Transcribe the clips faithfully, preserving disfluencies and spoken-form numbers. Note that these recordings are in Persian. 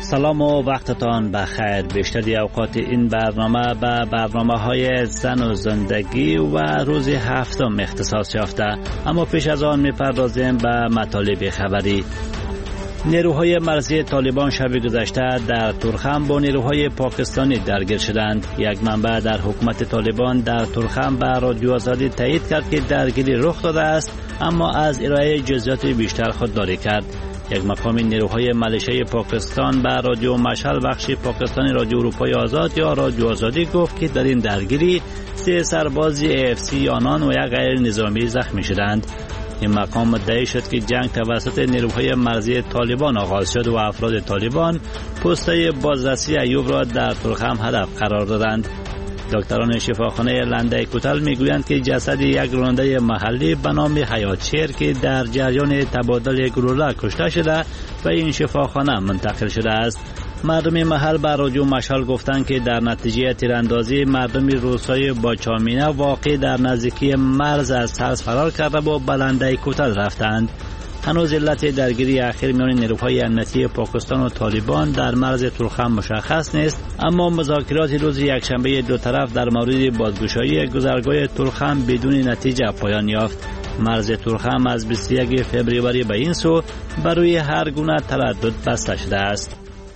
سلام و وقتتان بخیر. بیشتری اوقات این برنامه به برنامه های زن و زندگی و روز هفتم اختصاص یافته، اما پیش از آن میپردازیم به مطالب خبری. نیروهای مرزی طالبان شب گذشته در تورخم با نیروهای پاکستانی درگیر شدند. یک منبع در حکومت طالبان در تورخم به رادیو آزادی تایید کرد که درگیری رخ داده است، اما از ارائه جزئیات بیشتر خودداری کرد. یک مقام نیروهای ملیشه پاکستان به رادیو مشعل بخش پاکستانی رادیو اروپای آزاد یا رادیو آزادی گفت که در این درگیری سه سرباز اف سی آنان و یک غیر نظامی زخمی شدند. این مقام مدعی شد که جنگ توسط نیروهای مرزی طالبان آغاز شد و افراد طالبان پست‌های بازرسی ایوب را در تورخم هدف قرار دادند. دکتران شفاخانه لنده کوتل میگویند که جسد یک راننده محلی به نام حیات شیر که در جریان تبادل گلوله کشته شده و این شفاخانه منتقل شده است. مردم محل به رادیو مشعل گفتند که در نتیجه تیراندازی مردم روسای باچامینه واقع در نزدیکی مرز از ترس فرار کرده و به لنده کوتل رفتند. هنوز علت درگیری اخیر میان نیروهای امنیتی پاکستان و طالبان در مرز تورخم مشخص نیست، اما مذاکرات روز یکشنبه دو طرف در مورد بازگشایی گذرگاه تورخم بدون نتیجه پایان یافت. مرز تورخم از بیست و یک فوریه به این سو برای هر گونه تردد بسته شده است.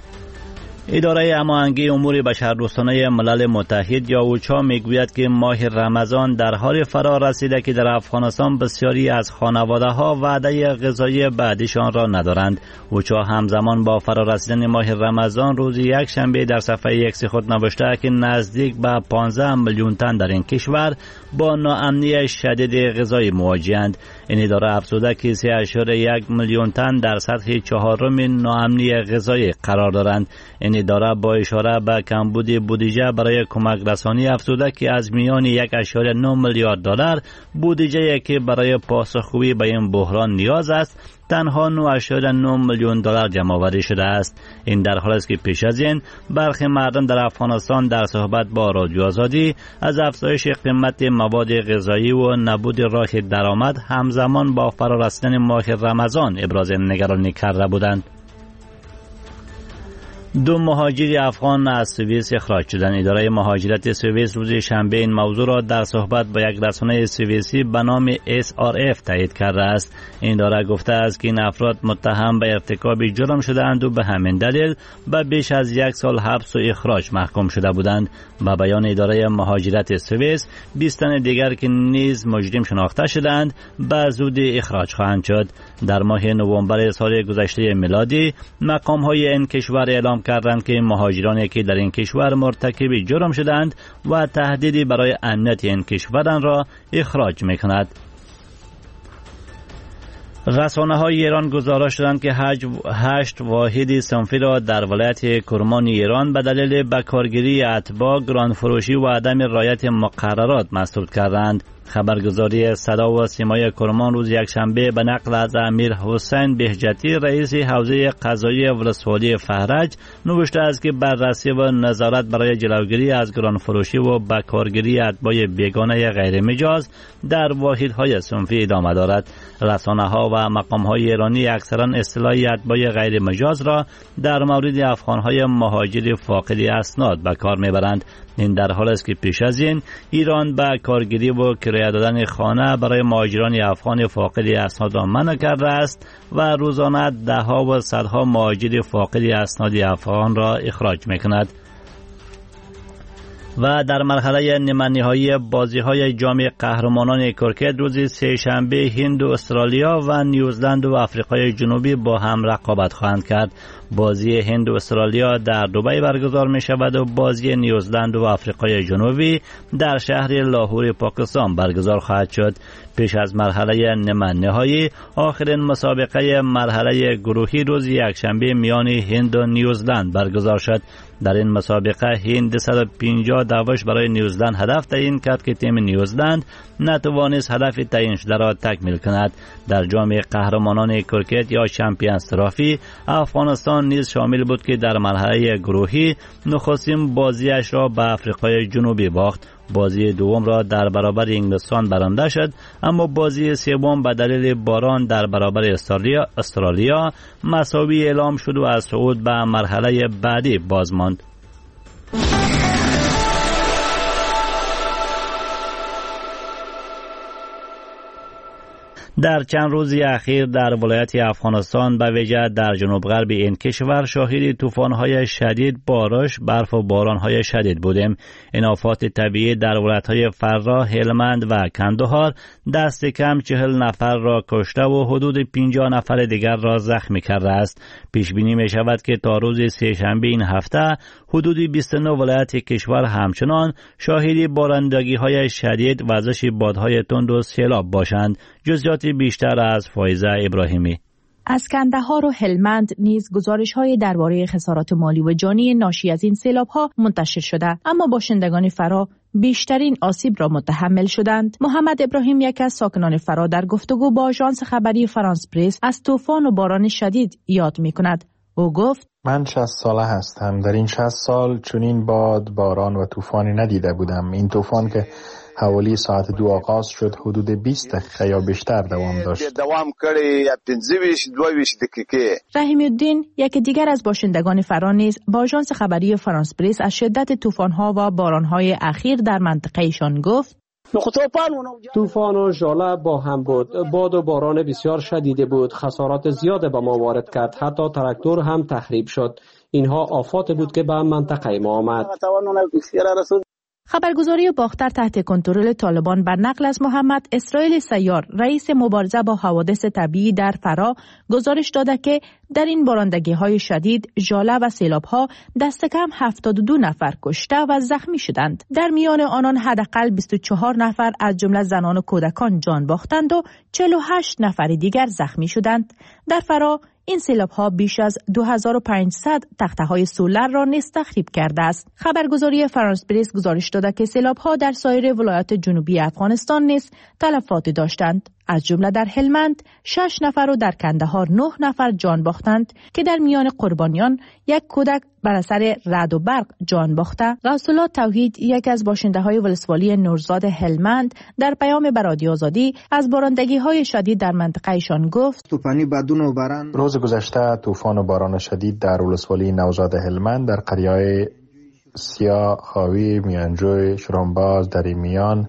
اداره هماهنگی امور بشردوستانه ملل متحد یا اوچا میگوید که ماه رمضان در حال فرا رسیده که در افغانستان بسیاری از خانواده‌ها وعده غذایی بعدیشان را ندارند. اوچا همزمان با فرا رسیدن ماه رمضان روز یک شنبه در صفحه ایکس خود نوشته که نزدیک به پانزده میلیون تن در این کشور با ناامنی شدید غذایی مواجه‌اند. این اداره افزوده که سه اشاره یک میلیون تن در سطح چهارم ناامنی غذایی قرار دارند. این اداره با اشاره به کمبود بودجه برای کمک رسانی افزوده که از میان یک اشاره نه میلیارد دلار بودجه‌ای که برای پاسخگویی به این بحران نیاز است، تنها نه اشاره نه میلیون دلار جمع‌آوری شده است. این در حالی است که پیش از این برخی مردم در افغانستان در صحبت با رادیو آزادی از افزایش قیمت مواد غذایی و نبود راه درآمد همزمان با فرا رسیدن ماه رمضان ابراز نگرانی کرده بودند. دو مهاجر افغان از سوئیس اخراج شدند. اداره مهاجرت سوئیس روز شنبه این موضوع را در صحبت با یک رسانه سوئیسی به نام اس آر اف تایید کرده است. این اداره گفته است که این افراد متهم به ارتکاب جرم شده‌اند و به همین دلیل به بیش از یک سال حبس و اخراج محکوم شده بودند. با بیان اداره مهاجرت سوئیس، بیست تن دیگر که نیز مجرم شناخته شدند به زودی اخراج خواهند شد. در ماه نوامبر سال گذشته میلادی مقام‌های این کشور اعلام کردند که مهاجرانی که در این کشور مرتکب جرم شدند و تهدیدی برای امنیت این کشوران را اخراج می‌کند. رسانه‌های ایران گزارش دادند که هشت واحد صنفی را در ولایت کرمان ایران به دلیل بکارگیری اتباع، گرانفروشی و عدم رعایت مقررات مسدود کردند. خبرگزاری صدا و سیمای کرمان روز یکشنبه به نقل از امیر حسین بهجتی رئیس حوزه قضایی ولسوالی فهرج نوشته است که بررسی و نظارت برای جلوگیری از گرانفروشی و بکارگیری اتباع بیگانه غیر مجاز در واحدهای صنفی ادامه دارد. رسانه‌ها و مقام‌های ایرانی اکثرا اصطلاح اتباع غیر مجاز را در مورد افغان‌های مهاجر فاقد اسناد به کار میبرند. این در حالی است که پیش از این ایران به کارگیری و کرایه دادن خانه برای مهاجران افغان فاقد اسناد را منع کرده است و روزانه دهها و صدها مهاجر فاقد اسناد افغان را اخراج میکند. و در مرحله نیمه نهایی بازی‌های جام قهرمانان کرکت روز سه‌شنبه هند و استرالیا و نیوزلند و آفریقای جنوبی با هم رقابت خواهند کرد. بازی هند و استرالیا در دبی برگزار می شود و بازی نیوزلند و آفریقای جنوبی در شهر لاهور پاکستان برگزار خواهد شد. پیش از مرحله نیمه نهایی آخرین مسابقه مرحله گروهی روز یکشنبه میان هند و نیوزلند برگزار شد. در این مسابقه هند صد و پنجاه دعوش برای نیوزلند هدف تعیین کرد که تیم نیوزلند نتوانست هدف تعیین شده را تکمیل کند. در جام قهرمانان کرکت یا چمپیونز ترافی افغانستان نیز شامل بود که در مرحله گروهی نخستین بازیش را به آفریقای جنوبی باخت. بازی دوم را در برابر انگلستان برنده شد، اما بازی سوم به دلیل باران در برابر استرالیا استرالیا مساوی اعلام شد و از صعود به مرحله بعدی باز ماند. در چند روز اخیر در ولایت افغانستان به ویژه در جنوب غرب این کشور شاهد طوفان‌های شدید، بارش، برف و باران‌های شدید بودیم. این آفات طبیعی در ولایت‌های فرا، هلمند و کندهار دست کم چهل نفر را کشته و حدود پنجاه نفر دیگر را زخمی کرده است. پیش بینی می شود که تا روز سه‌شنبه این هفته حدود بیست و نه ولایت کشور همچنان شاهد بارندگی‌های شدید، وزش بادهای تند و سیلاب باشند. جزئیات بیشتر از فایزه ابراهیمی. از کندهار و هلمند نیز گزارش‌های درباره خسارات مالی و جانی ناشی از این سیلاب‌ها منتشر شده، اما باشندگان فرا بیشترین آسیب را متحمل شدند. محمد ابراهیم، یکی از ساکنان فرا، در گفتگو با آژانس خبری فرانس پرس از طوفان و باران شدید یاد می‌کند. او گفت: من شصت ساله هستم. در این شصت سال چنین باد، باران و طوفانی ندیده بودم. این طوفان که حوالی ساعت دو آغاز شد حدود بیست دقیقه یا بیشتر دوام داشت. دوام کړی پنځه ویشت دوه ویشت دقیقې. رحیم الدین، یکی دیگر از باشندگان فرا، نیز با آژانس خبری فرانس پرس از شدت طوفان‌ها و باران‌های اخیر در منطقه‌شان گفت: طوفان و ژاله با هم بود. باد و باران بسیار شدید بود. خسارات زیاد به ما وارد کرد. حتی تراکتور هم تخریب شد. اینها آفات بود که به منطقه ما آمد. خبرگزاری باختر تحت کنترل طالبان بر نقل از محمد اسرائیل سیار، رئیس مبارزه با حوادث طبیعی در فرا، گزارش داده که در این بارندگی‌های شدید، ژاله و سیلاب‌ها دست کم هفتاد و دو نفر کشته و زخمی شدند. در میان آنان حداقل بیست و چهار نفر از جمله زنان و کودکان جان باختند و چهل و هشت نفر دیگر زخمی شدند. در فرا این سیلاب‌ها بیش از دو هزار و پانصد تخته‌های سولر را نیز تخریب کرده است. خبرگزاری فرانس پرس گزارش داده که سیلاب‌ها در سایر ولایات جنوبی افغانستان نیز تلفات داشتند. از جمله در هلمند شش نفر و در کندهار نه نفر جان باختند که در میان قربانیان یک کودک بر اثر رعد و برق جان باخته. غوث‌الله توحید، یکی از باشنده‌های ولسوالی نورزاد هلمند، در پیام به رادیو آزادی از بارندگی‌های شدید در منطقه‌شان گفت: طوفانی بادون و باران. روز گذشته طوفان و باران شدید در ولسوالی نوزاد هلمند در قریه‌های سیا، خاوی، میانجوی، شرانباز، دریمیان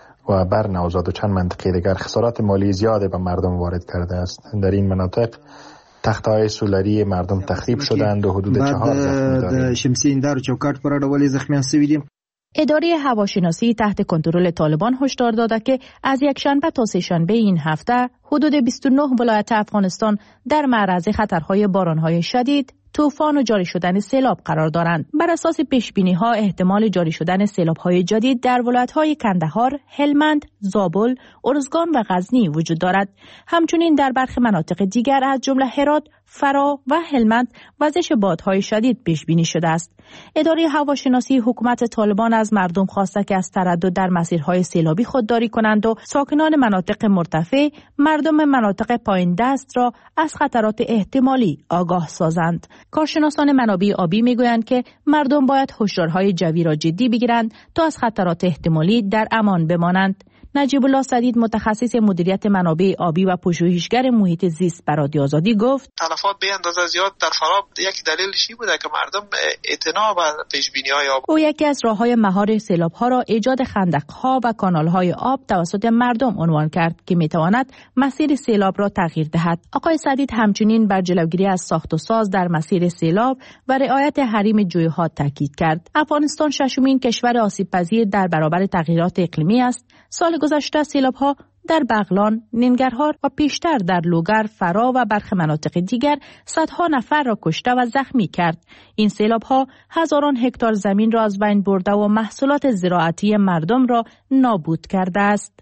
و بر نوزاد و چند منطقه دیگر خسارات مالی زیاده به مردم وارد کرده است. در این مناطق تخته‌های سولری مردم تخریب شدند و حدود چهار زخمی داریم. شمسی اندار و چوکات پر اړولې زخمیان شوي دي. اداره هواشناسی تحت کنترل طالبان هشدار داده که از یک شنبه تا سه شنبه این هفته حدود بیست و نه ولایت افغانستان در معرض خطرهای بارانهای شدید، طوفان و جاری شدن سیلاب قرار دارند. بر اساس پیش‌بینی‌ها احتمال جاری شدن سیلاب‌های جدید در ولایت‌های کندهار، هلمند، زابل، ارزگان و غزنی وجود دارد. همچنین در برخی مناطق دیگر از جمله هرات، فرا و هلمند وزش بادهای شدید پیش بینی شده است. اداره هواشناسی حکومت طالبان از مردم خواسته که از تردد در مسیرهای سیلابی خودداری کنند و ساکنان مناطق مرتفع مردم مناطق پایین دست را از خطرات احتمالی آگاه سازند. کارشناسان منابع آبی میگویند که مردم باید هشدارهای جوی را جدی بگیرند تا از خطرات احتمالی در امان بمانند. نجیب الله سدید، متخصص مدیریت منابع آبی و پژوهشگر محیط زیست، بر رادیو آزادی گفت: تلفات به اندازه زیاد در فرا یک دلیلش این بوده که مردم اعتنا به پیش‌بینی‌های آب. او یکی از راه‌های مهار سیلاب‌ها را ایجاد خندق‌ها و کانال‌های آب توسط مردم عنوان کرد که می‌تواند مسیر سیلاب را تغییر دهد. آقای سدید همچنین بر جلوگیری از ساخت و ساز در مسیر سیلاب و رعایت حریم جوی‌ها تاکید کرد. افغانستان ششمین کشور آسیب‌پذیر در برابر تغییرات اقلیمی است. سال گذشته سیلاب‌ها در بغلان، ننگرهار و پیشتر در لوگر، فرا و برخی مناطق دیگر صدها نفر را کشته و زخمی کرد. این سیلاب‌ها هزاران هکتار زمین را از بین برده و محصولات زراعتی مردم را نابود کرده است.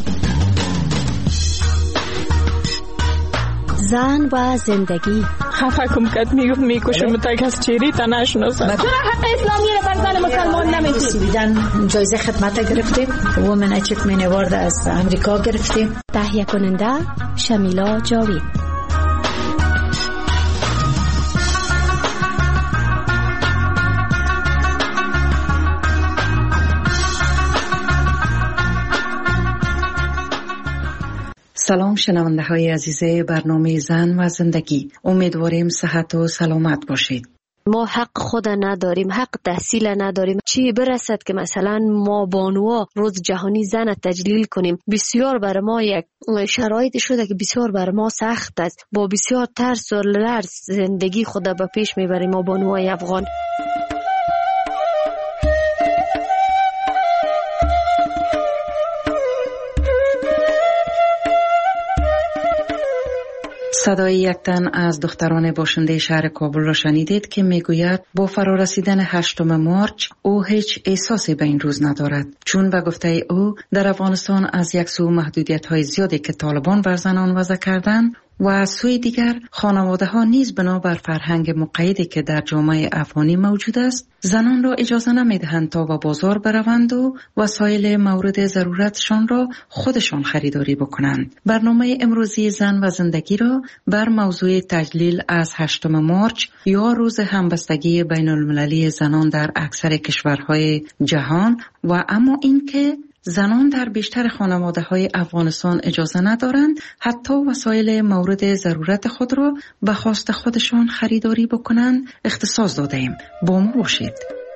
زن و زندگی. خفه کم کد میگفت میکشم تا کس چیری تا نشناسم. چرا حق اسلامی رو بر زن مسلمان نمیدید؟ سویدن جایزه خدمت گرفتیم. وومن اچیومنت اوارد از امریکا گرفتیم. تهیه کننده شمیلا جاوید. سلام شنونده های عزیز برنامه زن و زندگی، امیدواریم صحت و سلامت باشید. ما حق خود نداریم، حق تحصیل نداریم، چی برسد که مثلا ما بانوها روز جهانی زن تجلیل کنیم. بسیار بر ما یک شرایط شده که بسیار بر ما سخت است، با بسیار ترس و لرز زندگی خود به پیش میبریم ما بانوهای افغان. صدای یک تن از دختران باشنده شهر کابل را شنیدید که میگوید با فرارسیدن هشتم مارچ او هیچ احساسی به این روز ندارد، چون به گفته او در افغانستان از یک سو محدودیت های زیادی که طالبان بر زنان وضع کردند و از سوی دیگر خانواده ها نیز بنابر فرهنگ مقیدی که در جامعه افغانی موجود است زنان را اجازه نمیدهند تا به بازار بروند و وسایل مورد ضرورتشان را خودشان خریداری بکنند. برنامه امروزی زن و زندگی را بر موضوع تجلیل از هشتم مارچ یا روز همبستگی بین المللی زنان در اکثر کشورهای جهان و اما اینکه زنان در بیشتر خانواده های افغانستان اجازه ندارند حتی وسایل مورد ضرورت خود را به خواست خودشان خریداری بکنند اختصاص داده ایم. با ما باشید.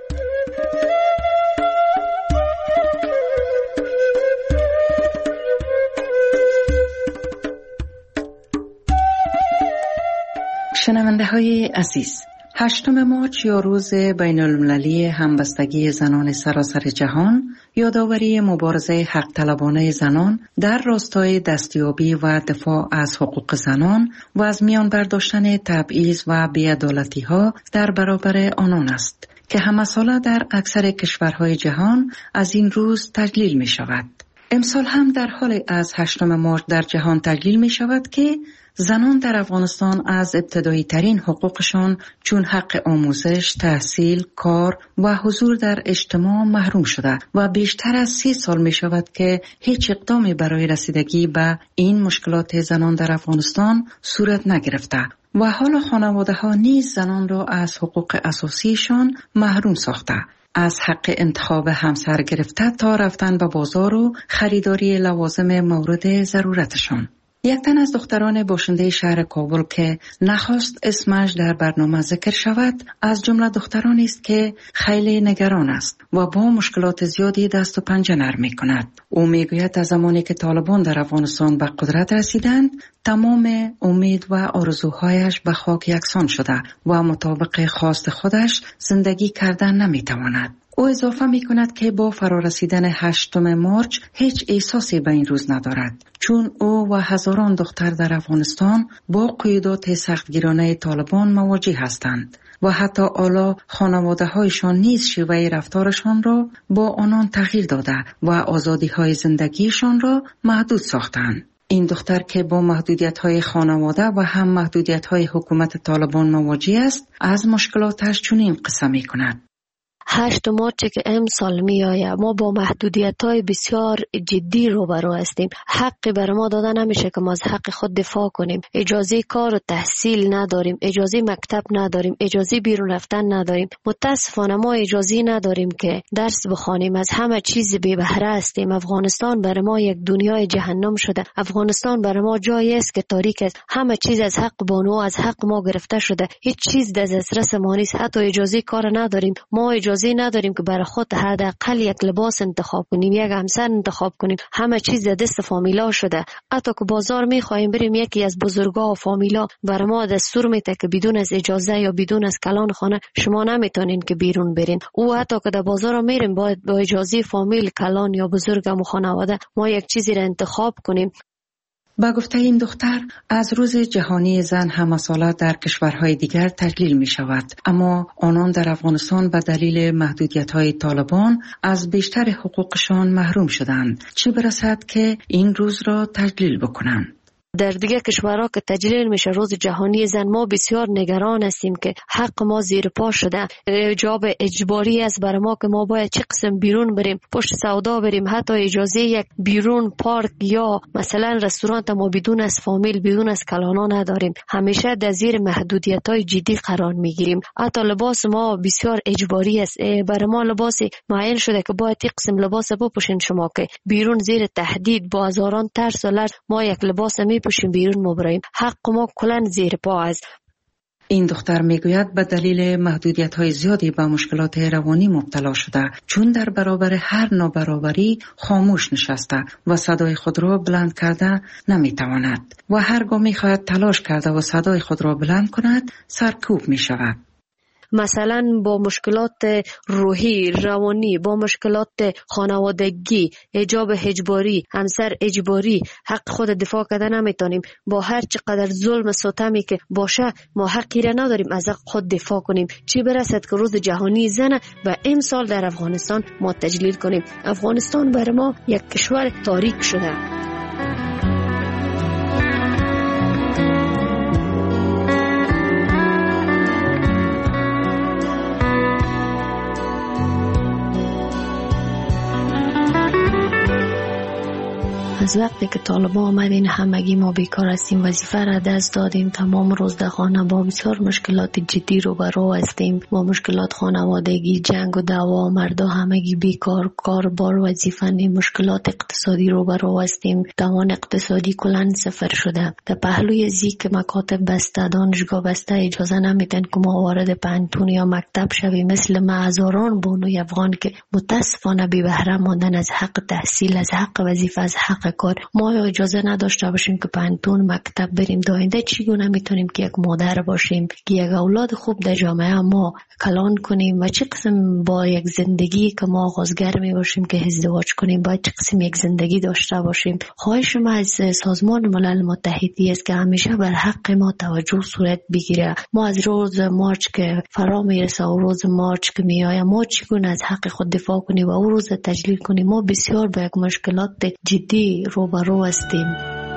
شنونده های عزیز، هشتم مارچ یا روز بین المللی همبستگی زنان سراسر جهان یادآوری مبارزه حق طلبانه زنان در راستای دستیابی و دفاع از حقوق زنان و از میان برداشتن تبعیض و بی‌عدالتی ها در برابر آنان است که همه ساله در اکثر کشورهای جهان از این روز تجلیل می شود. امسال هم در حال از هشتم مارچ در جهان تجلیل می شود که زنان در افغانستان از ابتدایی ترین حقوقشان چون حق آموزش، تحصیل، کار و حضور در اجتماع محروم شده و بیشتر از سی سال می شود که هیچ اقدامی برای رسیدگی به این مشکلات زنان در افغانستان صورت نگرفته و حالا خانواده ها نیز زنان را از حقوق اساسیشان محروم ساخته، از حق انتخاب همسر گرفته تا رفتن به بازار و خریداری لوازم مورد ضرورتشان. یک تن از دختران باشنده شهر کابل که نخواست اسمش در برنامه ذکر شود از جمله دخترانی است که خیلی نگران است و با مشکلات زیادی دست و پنجه نرم می کند. او می گوید از زمانی که طالبان در افغانستان به قدرت رسیدند تمام امید و آرزوهایش به خاک یکسان شده و مطابق خواست خودش زندگی کردن نمی تواند. او اضافه می کند که با فرارسیدن هشتم مارچ هیچ احساسی به این روز ندارد، چون او و هزاران دختر در افغانستان با قیودات سختگیرانه طالبان مواجه هستند و حتی حالا خانواده هایشان نیز شیوه رفتارشان را با آنان تغییر داده و آزادی های زندگیشان را محدود ساختند. این دختر که با محدودیت های خانواده و هم محدودیت های حکومت طالبان مواجه است از مشکلاتش چنین قصه می کند. هشت مارچ که امسال می آید ما با محدودیت های بسیار جدی روبرو هستیم. حقی بر ما داده نمیشه که ما از حق خود دفاع کنیم. اجازه کار و تحصیل نداریم، اجازه مکتب نداریم، اجازه بیرون رفتن نداریم. متاسفانه ما اجازه نداریم که درس بخوانیم. از همه چیز بی بهره هستیم. افغانستان بر ما یک دنیای جهنم شده. افغانستان بر ما جایی است که تاریک است. همه چیز از حق بانو از حق ما گرفته شده. هیچ چیز در دسترس ما نیست. حتی اجازه کار نداریم. ما اجازه نداریم که برای خود حداقل یک لباس انتخاب کنیم، یک همسر انتخاب کنیم. همه چیز در دست فامیلا شده. حتی که بازار میخوایم بریم یکی از بزرگا و فامیلا برای ما دستور میده که بدون از اجازه یا بدون از کلان خانه شما نمیتونین که بیرون برین. او حتی که در بازار میریم باید با اجازه فامیل، کلان یا بزرگم و خانواده ما یک چیزی را انتخاب کنیم. با گفته این دختر از روز جهانی زن همه ساله در کشورهای دیگر تجلیل می شود، اما آنان در افغانستان به دلیل محدودیت های طالبان از بیشتر حقوقشان محروم شدند، چه برسد که این روز را تجلیل بکنند. در دیگه کشورها که تجلیل میشه روز جهانی زن، ما بسیار نگران هستیم که حق ما زیر پا شده. جاب اجباری است برای ما که ما باید چه قسم بیرون بریم، پشت سودا بریم، حتی اجازه یک بیرون پارک یا مثلا رستوران ما بدون از فامیل، بدون از کلانا نداریم. همیشه در زیر محدودیت‌های جدی قرار میگیریم. حتی لباس ما بسیار اجباری است. برای ما لباس معین شده که باید یک قسم لباس بپوشین. شما که بیرون زیر تهدید با هزاران ترس و لرز ما یک لباس میپوشیم بیرون مبریم. حق ما کلا زیر پا است. این دختر میگوید به دلیل محدودیت‌های زیادی به مشکلات روانی مبتلا شده، چون در برابر هر نابرابری خاموش نشسته و صدای خود را بلند کرده نمیتواند و هرگاه میخواهد تلاش کرده و صدای خود را بلند کند سرکوب میشود. مثلا با مشکلات روحی، روانی، با مشکلات خانوادگی، حجاب اجباری، همسر اجباری، حق خود دفاع کردن نمیتونیم. با هر چقدر ظلم و ستمی که باشه ما حقی را نداریم از حق خود دفاع کنیم. چی برسد که روز جهانی زن و امسال در افغانستان ما تجلیل کنیم. افغانستان برای ما یک کشور تاریک شده. از وقتی که طالبان آمدین همگی ما بیکار هستیم، وظیفه را دست دادیم، تمام روز در خانه با بسیار مشکلات جدی روبرو هستیم. با مشکلات خانوادگی، جنگ و دعوا، مردا همگی بیکار، کار بار وظیفه نیم، مشکلات اقتصادی روبرو هستیم. توان اقتصادی کلان صفر شده. در پهلوی زی که مکاتب بسته، دانشگاه بسته، اجازه نمیدن که ما وارد پانتون یا مکتب شویم. مثل ما هزاران بانوی افغان که متاسفانه بی بهره ماندن از حق تحصیل، از حق وظیفه، از حق کار. ما اجازه نداشته باشیم که پانتون مکتب بریم. داینده چگونه میتونیم که یک مادر باشیم که یک اولاد خوب در جامعه ما کلان کنیم و چه قسم با یک زندگی که ما آغازگر می باشیم که ازدواج کنیم، باید چه قسم یک زندگی داشته باشیم. خواهش ما از سازمان ملل متحدی است که همیشه بر حق ما توجه صورت بگیره. ما از روز مارچ که فرا میرسه و روز مارچ که میآید ما چگونه از حق خود دفاع کنیم و او روز تجلیل کنیم. ما بسیار با یک مشکلات جدی روبرو هستیم.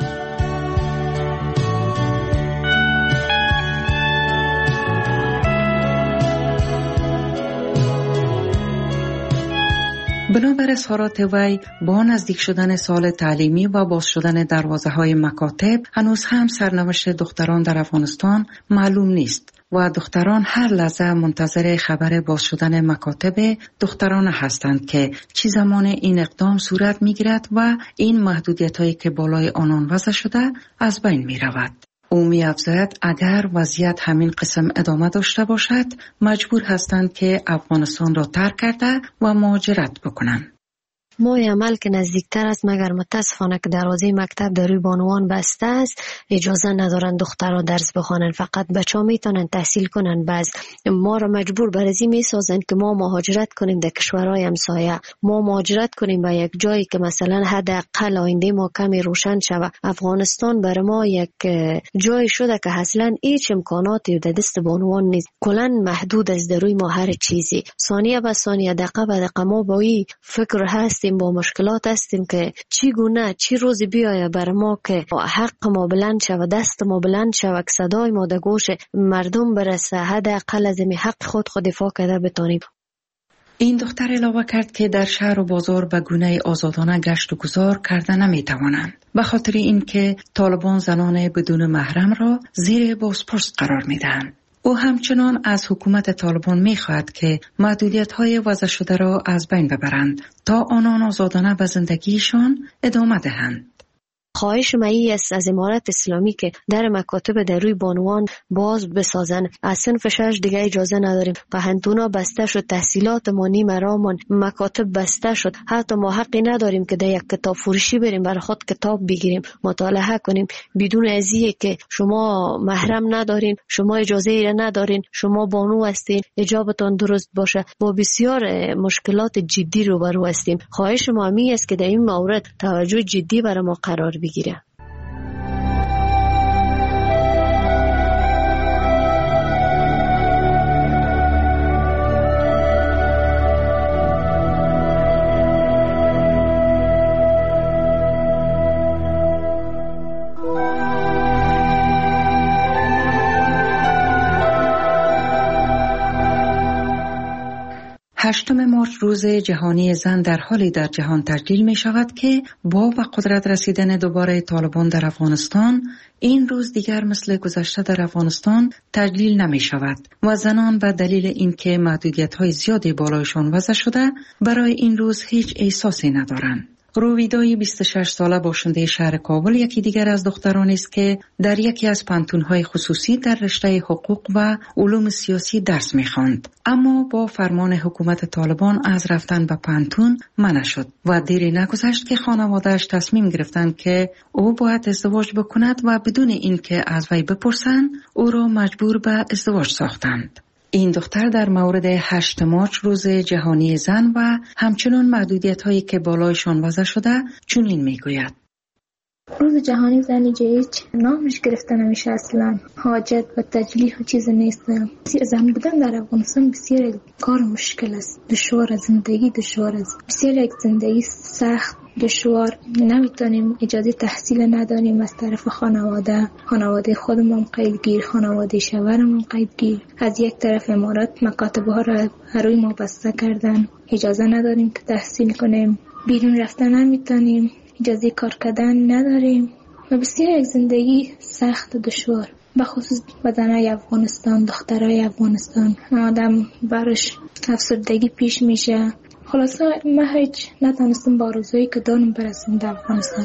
بنابر اظهارات وی با نزدیک شدن سال تعلیمی و باز شدن دروازه های مکاتب هنوز هم سرنوشت دختران در افغانستان معلوم نیست و دختران هر لحظه منتظر خبر باز شدن مکاتب دختران هستند که چه زمان این اقدام صورت می گیرد و این محدودیت هایی که بالای آنان وضع شده از بین می رود. او می افزاید اگر وضعیت همین قسم ادامه داشته باشد مجبور هستند که افغانستان را ترک کرده و مهاجرت بکنند. ماه عمل که نزدیکتر است، مگر متاسفانه که دروازه مکتب در روی بانوان بسته است، اجازه ندارن دخترها درس بخوانن، فقط بچه‌ها میتونن تحصیل کنن. بعض ما را مجبور بر ازی میسازن که ما مهاجرت کنیم در کشورهای همسایه، ما مهاجرت کنیم به یک جایی که مثلا حداقل آینده ما کمی روشن شود. افغانستان برای ما یک جایی شده که اصلا هیچ امکاناتی در دست بانوان نیست، کلا محدود است در روی ما هر چیزی. ثانیه به ثانیه، دقیقه به دقیقه ما با این فکر هستیم، با مشکلات هستیم که چی گونه چی روزی بیایه بر ما که حق ما بلند شود، دست ما بلند شود، که صدای ما در گوش مردم برسه، حداقل از این حق خود خود دفاع کرده بتانیم. این دختر علاوه کرد که در شهر و بازار به گونه آزادانه گشت و گذار کرده نمی توانند، به خاطر اینکه طالبان زنان بدون محرم را زیر بازپرس قرار می دهند. او همچنان از حکومت طالبان می خواهد که محدودیت‌های وضع شده را از بین ببرند تا آنان آزادانه به زندگیشان ادامه دهند. خواهش مایی است از امارت اسلامی که در مکاتب در روی بانوان باز بسازن. از صنف شش دیگه اجازه نداریم. پهنتونا بسته شد، تحصیلات ما نیم رامان، مکاتب بسته شد. حتی ما حقی نداریم که در یک کتاب فروشی بریم برای خود کتاب بگیریم مطالعه کنیم بدون ازیه که شما محرم ندارین، شما اجازه ای ندارین، شما بانو هستین، حجابتان درست باشه. با بسیار مشکلات جدی روبرو هستیم. خواهش ما می است که در این مورد توجه جدی برای ما قرار بگیره. هشتم مارچ روز جهانی زن در حالی در جهان تجلیل می شود که با و قدرت رسیدن دوباره طالبان در افغانستان این روز دیگر مثل گذشته در افغانستان تجلیل نمی شود و زنان به دلیل اینکه محدودیت های زیادی بالایشان وضع شده برای این روز هیچ احساسی ندارند. رویدای بیست و شش ساله باشنده شهر کابل یکی دیگر از دخترانی است که در یکی از پانتون‌های خصوصی در رشته حقوق و علوم سیاسی درس می‌خواند، اما با فرمان حکومت طالبان از رفتن به پانتون منع شد و دیری نگذشت که خانواده‌اش تصمیم گرفتند که او باید ازدواج بکند و بدون اینکه از وی بپرسند او را مجبور به ازدواج ساختند. این دختر در مورد هشت مارچ روز جهانی زن و همچنان محدودیت هایی که بالایشان وضع شده چنین میگوید: روز جهانی زن هیچ نامش گرفته نمیشه، اصلا حاجت و تجلیل و چیز نیست. زن بودن در افغانستان بسیار کار مشکل است، دشوار است، زندگی دشوار است، بسیار یک زندگی سخت دشوار. نمیتونیم اجازه تحصیل نداریم از طرف خانواده خانواده خودمون قیدگیر، خانواده شوهرمون قیدگیر. از یک طرف امارات مکاتب ها را روی ما بسته کردن، اجازه نداریم که تحصیل کنیم، بیرون رفتن نمیتونیم، اجازه کار کردن نداریم و بسیار یک زندگی سخت و دشوار، به خصوص بدنهای افغانستان، دخترای افغانستان. آدم برش افسردگی پیش میشه. خلاصه من هیچ نتونستم با آرزویی که دارم برسیم در افغانستان.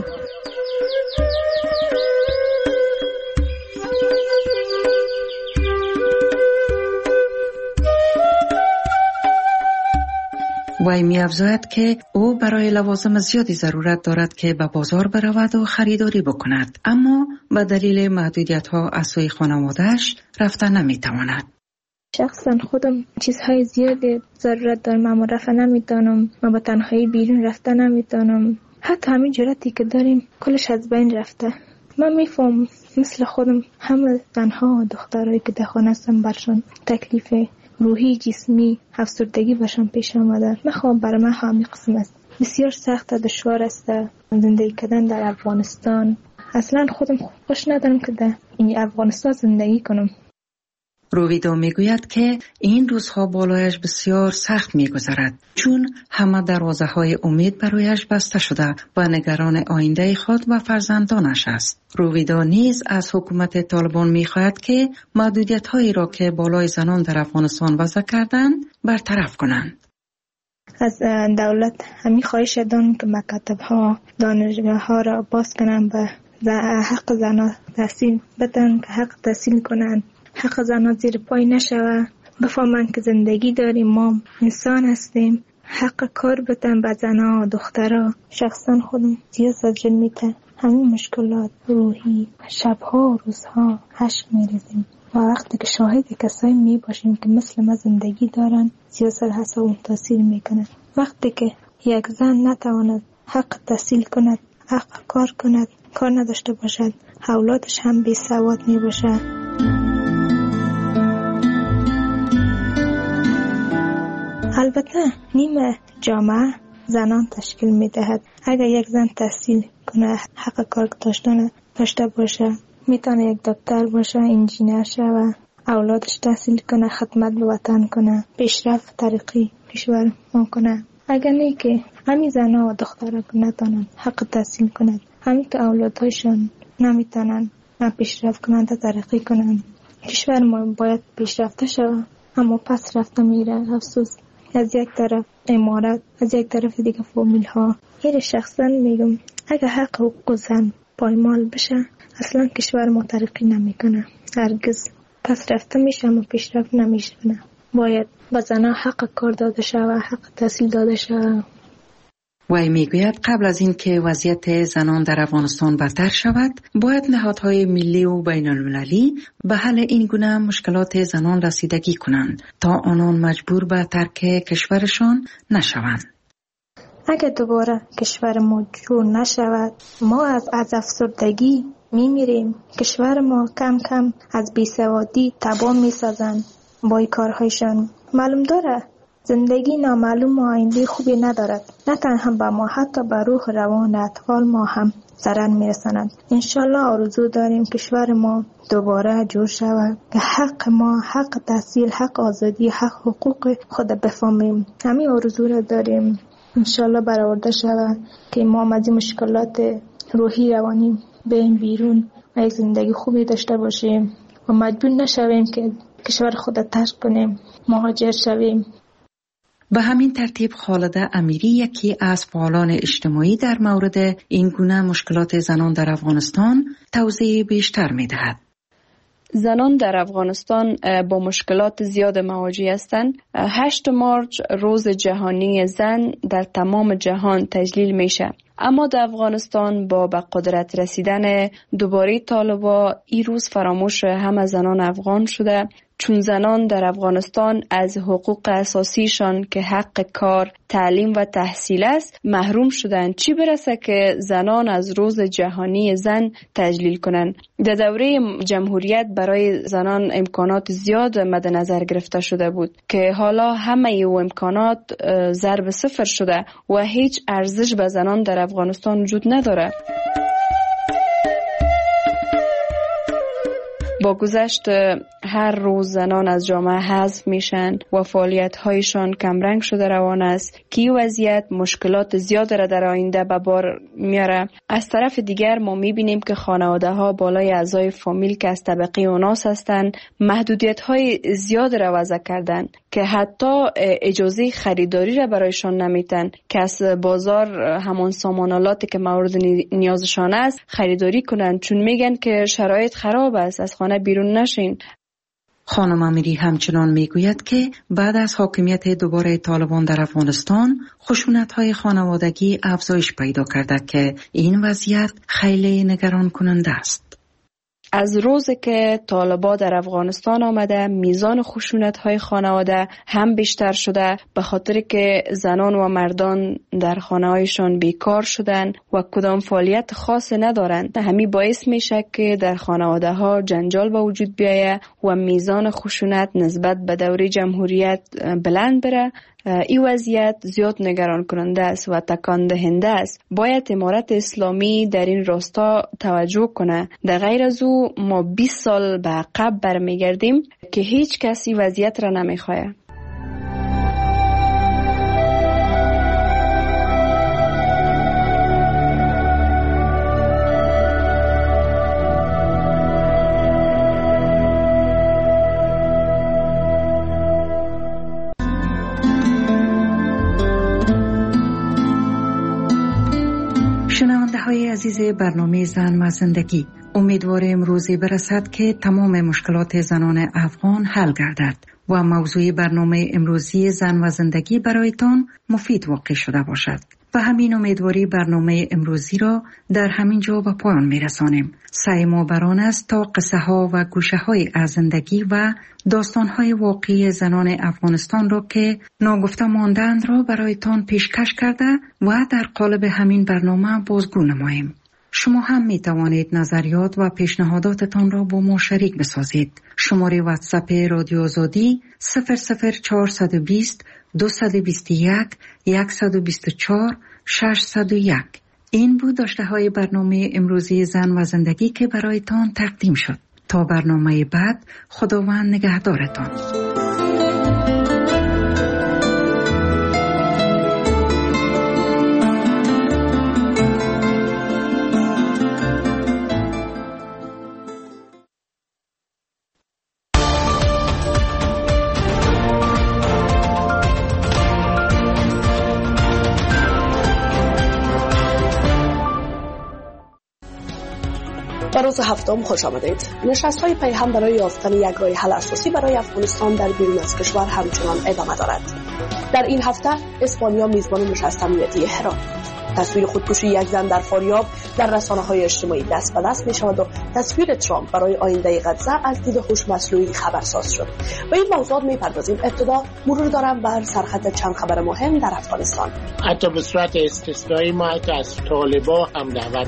وی می افزاید که او برای لوازم زیادی ضرورت دارد که به بازار برود و خریداری بکند، اما به دلیل محدودیت ها از سوی خانواده‌اش رفتن نمی تواند. شخصا خودم چیزهای زیادی ضرورت دارم اما رفتن نمیتونم و با تنهایی بیرون رفتن نمیتونم. حتی همین جرأتی که داریم کلش از بین رفته. من میفهم مثل خودم همه زنها و دخترایی که در خانه هستن برشان تکلیف روحی جسمی افسردگی برشان پیش آمده. میخوام برای من همین قسم است. بسیار سخت و دشوار است زندگی کردن در افغانستان. اصلا خودم خوش ندارم که در این افغانستان زندگی کنم. رویدا میگوید که این روزها بالایش بسیار سخت میگذرد، چون همه دروازه های امید برایش بسته شده و نگران آینده خود و فرزندانش است. رویدا نیز از حکومت طالبان میخواهد که محدودیت هایی را که بالای زنان در افغانستان وضع کردند برطرف کنند. از دولت همین خواهش دارم که مکاتب ها دانشگاه ها را باز کنند و حق زنان تحصیل بدن، که حق تحصیل کنند، حق زنان زیر پای نشوه، بفهمن که زندگی داریم، ما انسان هستیم، حق کار بدن به زنان و دخترها. شخصا خودم زیاد زجر میته، همین مشکلات روحی شبها و روزها عشق میریزیم و وقتی که شاهد کسایی می باشیم که مثل ما زندگی دارن زیاد سر حساب تاثیر میکنه. وقتی که یک زن نتواند حق تحصیل کند، حق کار کند، کار نداشته باشد، اولادش هم بی سواد می باشه. البته نیمه جامعه زنان تشکیل می دهد. اگر یک زن تحصیل کنه، حق کار داشتن داشته باشه، میتونه یک دکتر باشه، انجینر شه، اولادش تحصیل کنه، خدمت به وطن کنه، پیشرفت ترقی کشور ما کنه. اگر نه که همین زنها و دخترها که نتونن حق تحصیل کنند، همین که اولادهاشون نمیتونن نه پیشرفت کنند ترقی کنند، کشور ما باید پیشرفته شود اما پس رفته میره. افسوس. از یک طرف امارات، از یک طرف دیگه فامیل ها. هر شخصا میگم اگر حق حقوق زن پایمال بشه اصلا کشور ما ترقی نمیکنه، هرگز پس رفته میشه اما پیشرفت نمیشه. باید به زنها حق کار داده شود، حق تحصیل داده شود. وی میگوید قبل از اینکه وضعیت زنان در افغانستان بدتر شود، باید نهادهای ملی و بین المللی به حل این گونه مشکلات زنان رسیدگی کنند تا آنان مجبور به ترک کشورشان نشوند. اگر دوباره کشور ما جور نشود، ما از از افسردگی میمیریم. کشور ما کم کم از بیسوادی تباه میسازند با این کارهایشان. معلوم داره زندگی نامعلوم و آینده خوبی ندارد. نه تنها به ما، حتی به روح روان اطفال ما هم ضرر میرساند. انشالله آرزو داریم کشور ما دوباره جور شود که حق ما، حق تحصیل، حق آزادی، حق حقوق خود بفهمیم. همین آرزو را داریم. انشالله برآورده شود که ما از این مشکلات روحی روانی بریم بیرون و یک زندگی خوبی داشته باشیم و مجبور نشویم که کشور خود ترک کنیم، مهاجر شویم. به همین ترتیب خالده امیری یکی از فعالان اجتماعی در مورد این گونه مشکلات زنان در افغانستان توضیح بیشتر می دهد. زنان در افغانستان با مشکلات زیاد مواجه هستند. هشت مارچ روز جهانی زن در تمام جهان تجلیل میشه. اما در افغانستان با به قدرت رسیدن دوباره طالبا این روز فراموش همه زنان افغان شده، چون زنان در افغانستان از حقوق اساسیشان که حق کار، تعلیم و تحصیل است محروم شدند، چی برسه که زنان از روز جهانی زن تجلیل کنند. در دوره جمهوریت برای زنان امکانات زیاد مد نظر گرفته شده بود که حالا همه او امکانات ضرب صفر شده و هیچ ارزش به زنان در افغانستان وجود نداره. با گذشت هر روز زنان از جامعه حذف میشن و فعالیت‌هایشان کمرنگ شده روان است که این وضعیت مشکلات زیاد را در آینده به بار میاره. از طرف دیگر ما میبینیم که خانواده‌ها بالای اعضای فامیل که از طبقه اوناس هستند محدودیت‌های زیاد را وضع کردن که حتی اجازه خریداری را برایشان نمیتن که از بازار همون سامانالاتی که مورد نیازشان است خریداری کنند، چون میگن که شرایط خراب است، از خانه بیرون نشین. خانم امیری همچنان میگوید که بعد از حاکمیت دوباره طالبان در افغانستان خشونت‌های خانوادگی افزایش پیدا کرده که این وضعیت خیلی نگران کننده است. از روزی که طالبان در افغانستان آمده میزان خشونت‌های خانواده هم بیشتر شده، به خاطر که زنان و مردان در خانه‌هایشان بیکار شدن و کدام فعالیت خاصی ندارند. همین باعث میشه که در خانواده‌ها جنجال به وجود بیاید و میزان خشونت نسبت به دوره جمهوریت بلند بره. این وضعیت زیاد نگران کننده است و تکان دهنده است. باید امارت اسلامی در این راستا توجه کنه. در غیر از او ما بیست سال به عقب برمیگردیم که هیچ کسی وضعیت را نمیخواه. های عزیز برنامه زن و زندگی، امیدواریم روزی برسد که تمام مشکلات زنان افغان حل گردد و موضوع برنامه امروزی زن و زندگی برایتان مفید واقع شده باشد. و همین امیدواری برنامه امروزی را در همین جا به پایان می رسانیم. سعی ما بران است تا قصه ها و گوشه های از زندگی و داستان های واقعی زنان افغانستان را که ناگفته ماندند را برایتان پیشکش کرده و در قالب همین برنامه بازگو نماییم. شما هم می توانید نظریات و پیشنهاداتتان را با ما شریک بسازید. شماره واتساپ رادیو آزادی صفر صفر چهارصد و بیست دویست و بیست و یک صد و بیست و چهار ششصد و یک. این بود داشته های برنامه امروزی زن و زندگی که برایتان تقدیم شد. تا برنامه بعد، خداوند نگهدارتان. در روز هفتم خوش آمدید. نشست‌های پیهم برای یافتن یک راه حل اساسی برای افغانستان در بیرون از کشور همچنان ادامه دارد. در این هفته اسپانیا میزبان نشست امنیتی هرات. تصویر خودکشی یک زن در فاریاب در رسانه‌های اجتماعی دست به دست می‌شود و تصویر ترامپ برای آینده غزه از دید هوش مصنوعی خبرساز شد. به این موضوعات می‌پردازیم. ابتدا مرور دارم بر سرخط چند خبر مهم در افغانستان. حتی به صورت استثنایی ما از طالبان هم دعوت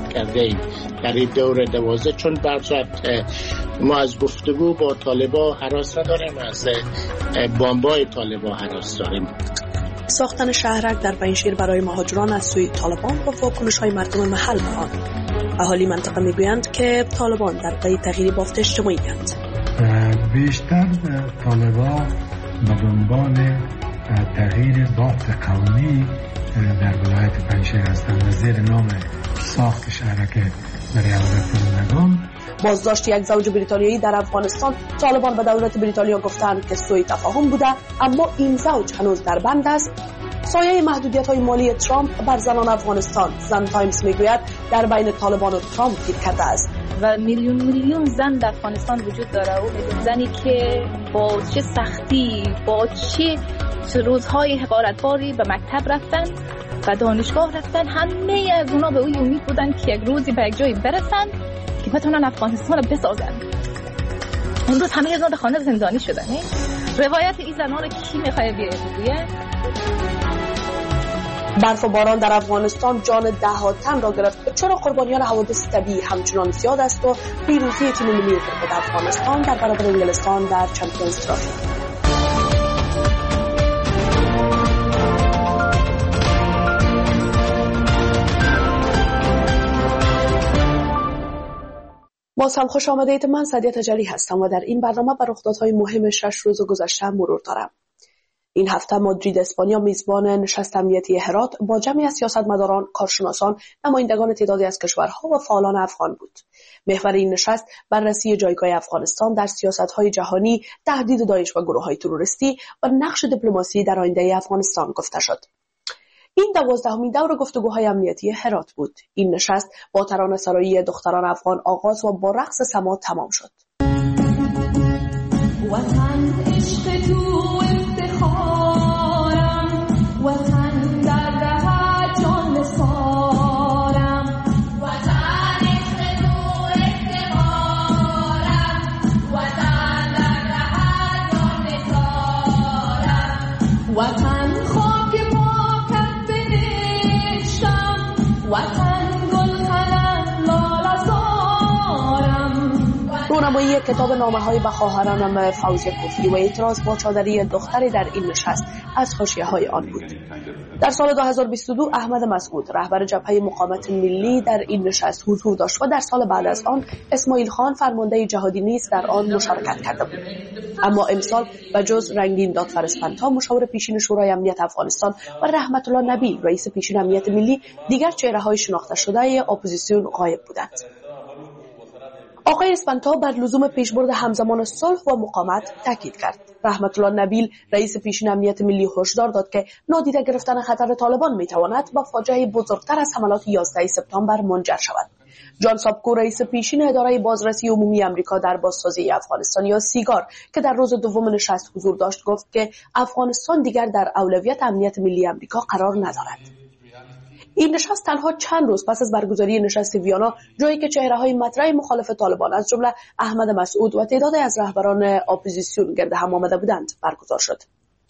کرده ایم در این دور دوازده، چون برزد ما از گفتگو با طالبا هراس نداریم، از بمبای طالبا هراس داریم. ساختن شهرک در پنجشیر برای مهاجران از سوی طالبان و واکنش های مردم محل به آن. اهالی منطقه میگویند که طالبان در پی تغییر بافت اجتماعی اند. بیشتر طالبان به دنبال تغییر بافت قومی در ولایت پنجشیر هستند و زیر نام ساخت شهرک برای اولادگان. بازداشت یک زوج بریتانیایی در افغانستان، طالبان به دولت بریتانیا گفتند که سوء تفاهم بوده، اما این زوج هنوز در بند است. سایه محدودیت‌های مالی ترامپ بر زنان افغانستان، زن تایمز میگوید در بین طالبان و ترامپ گیر کرده است. و میلیون میلیون زن در افغانستان وجود داره و میلیون زنی که با چه سختی، با چه روزهای حقارتباری به مکتب رفتن و دانشگاه رفتن، همه از اونا به اوی امید بودن که یک روزی به یک جایی برسن که بتونن افغانستان رو بسازن. امروز همه از اونا در خانه زندانی شدن. روایت این زنان رو کی میخواد بگه؟ برف و باران در افغانستان جان ده ها تن را گرفت. چرا قربانیان حوادث طبیعی همچنان زیاد است و پیروزی تیم ملی کرکت افغانستان در برابر انگلستان در چمپیونز ترافی. باز هم خوش آمدید. من سعدیه تجلی هستم و در این برنامه بر رخدادهای مهم شش روز گذشته مرور دارم. این هفته مادرید اسپانیا میزبان نشست امنیتی هرات با جمعی از سیاستمداران، کارشناسان، نمایندگان تعدادی از کشورها و فعالان افغان بود. محور این نشست بررسی جایگاه افغانستان در سیاست‌های جهانی، تهدید داعش و گروه‌های تروریستی و نقش دیپلماسی در آینده افغانستان گفته شد. این دوازدهمین دور گفتگوهای امنیتی هرات بود. این نشست با ترانه‌سرایی دختران افغان آغاز و با رقص سما تمام شد. وطن عشق تو افتخارم، وطن در دهد جان نثارم، وطن عشق تو افتخارم، وطن در دهد جان نثارم، وطن خاک پاکت بهشتم، وطن گلخنت لاله زارم. رونمایی کتاب نامه‌های به خواهرانم فوزیه کوفی و اعتراض با چادری دختری در این نشست از حاشیه‌های آن بود. در سال دو هزار و بیست و دو احمد مسعود رهبر جبهه مقاومت ملی در این نشست حضور داشت و در سال بعد از آن اسماعیل خان فرمانده جهادی نیز در آن مشارکت کرده بود. اما امسال به جز رنگین دادفرسپنتا مشاور پیشین شورای امنیت افغانستان و رحمت الله نبی رئیس پیشین امنیت ملی، دیگر چهره‌های شناخته شده اپوزیسیون غایب بودند. آقای اسپنتا بر لزوم پیشبرد همزمان صلح و مقاومت تاکید کرد. رحمت الله نبیل رئیس پیشین امنیت ملی هشدار داد که نادیده گرفتن خطر طالبان میتواند به فاجعه بزرگتر از حملات یازده سپتامبر منجر شود. جان سابکو رئیس پیشین اداره بازرسی عمومی آمریکا در بازسازی افغانستان یا سیگار که در روز دوم نشست حضور داشت گفت که افغانستان دیگر در اولویت امنیت ملی آمریکا قرار ندارد. این نشست تنها چند روز پس از برگزاری نشست ویانا، جایی که چهره‌های مطرح مخالف طالبان از جمله احمد مسعود و تعدادی از رهبران اپوزیسیون گرد هم آمده بودند، برگزار شد.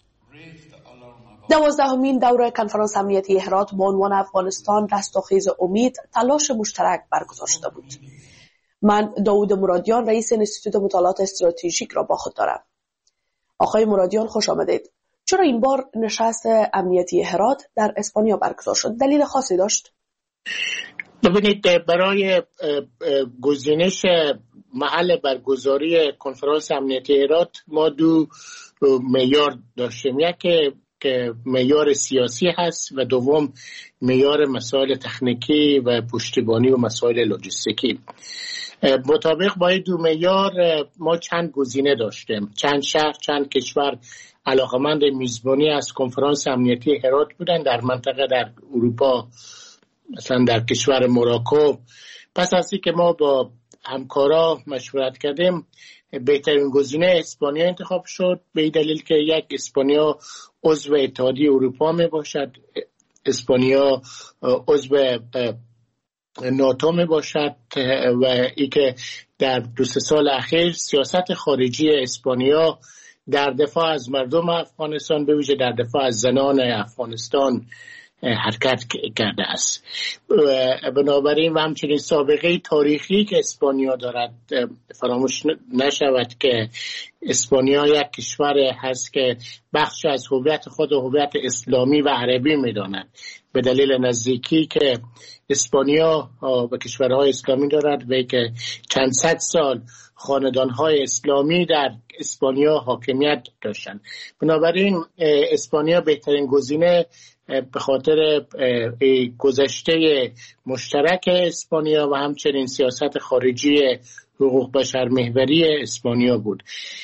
دوازدهمین دوره کنفرانس امنیتی هرات با عنوان افغانستان رستاخیز امید، تلاش مشترک برگزار شده بود. من داوود مرادیان رئیس انستیتوت مطالعات استراتژیک را با خود دارم. آقای مرادیان خوش آمدید. چرا این بار نشست امنیتی هرات در اسپانیا برگزار شد؟ دلیل خاصی داشت؟ ببینید، برای گزینش محل برگزاری کنفرانس امنیتی هرات ما دو معیار داشتیم. یک که معیار سیاسی هست و دوم معیار مسائل تکنیکی و پشتیبانی و مسائل لوجستیکی. مطابق با این دو معیار ما چند گزینه داشتیم. چند شهر، چند کشور علاقمند میزبانی از کنفرانس امنیتی هرات بودن در منطقه در اروپا، مثلا در کشور موراکو. پس از اینکه ما با همکارا مشورت کردیم، بهترین گزینه اسپانیا انتخاب شد، به این دلیل که یک، اسپانیا عضو اتحادیه اروپا می باشد، اسپانیا عضو ناتو می باشد و ای که در دو سه سال اخیر سیاست خارجی اسپانیا در دفاع از مردم افغانستان، به ویژه در دفاع از زنان افغانستان حرکت کرده است. بنابراین و همچنین سابقه تاریخی که اسپانیا دارد فراموش نشود که اسپانیا یک کشور هست که بخش از هویت خود و هویت اسلامی و عربی می‌داند، به دلیل نزدیکی که اسپانیا به کشورهای اسلامی دارد و که چند صد سال خاندانهای اسلامی در اسپانیا حاکمیت داشتند. بنابراین اسپانیا بهترین گزینه به خاطر گذشته مشترک اسپانیا و همچنین سیاست خارجی حقوق بشر محوری اسپانیا بود.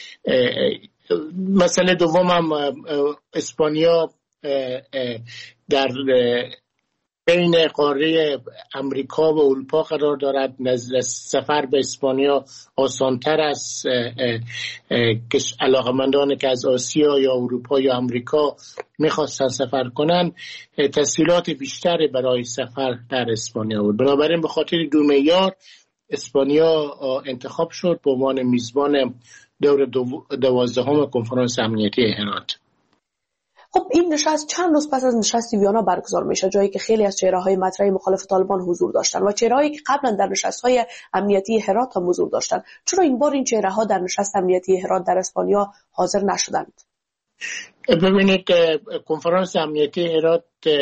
مسئله دوم هم اسپانیا در بین قاره امریکا و اروپا قرار دارد. سفر به اسپانیا آسانتر است. علاقمندانی که از آسیا یا اروپا یا امریکا میخواستن سفر کنن تسهیلات بیشتری برای سفر در اسپانیا بود. بنابراین به خاطر دو معیار اسپانیا انتخاب شد به عنوان میزبان دور دوازدهم کنفرانس امنیتی هرات. خب این نشست چند روز پس از نشست ویانا برگزار میشه، جایی که خیلی از چهره‌های مطرح مخالف طالبان حضور داشتن و چهره‌هایی که قبلا در نشست‌های امنیتی هرات هم حضور داشتن. چرا این بار این چهره‌ها در نشست امنیتی هرات در اسپانیا حاضر نشدند؟ ببینید کنفرانس امنیتی هرات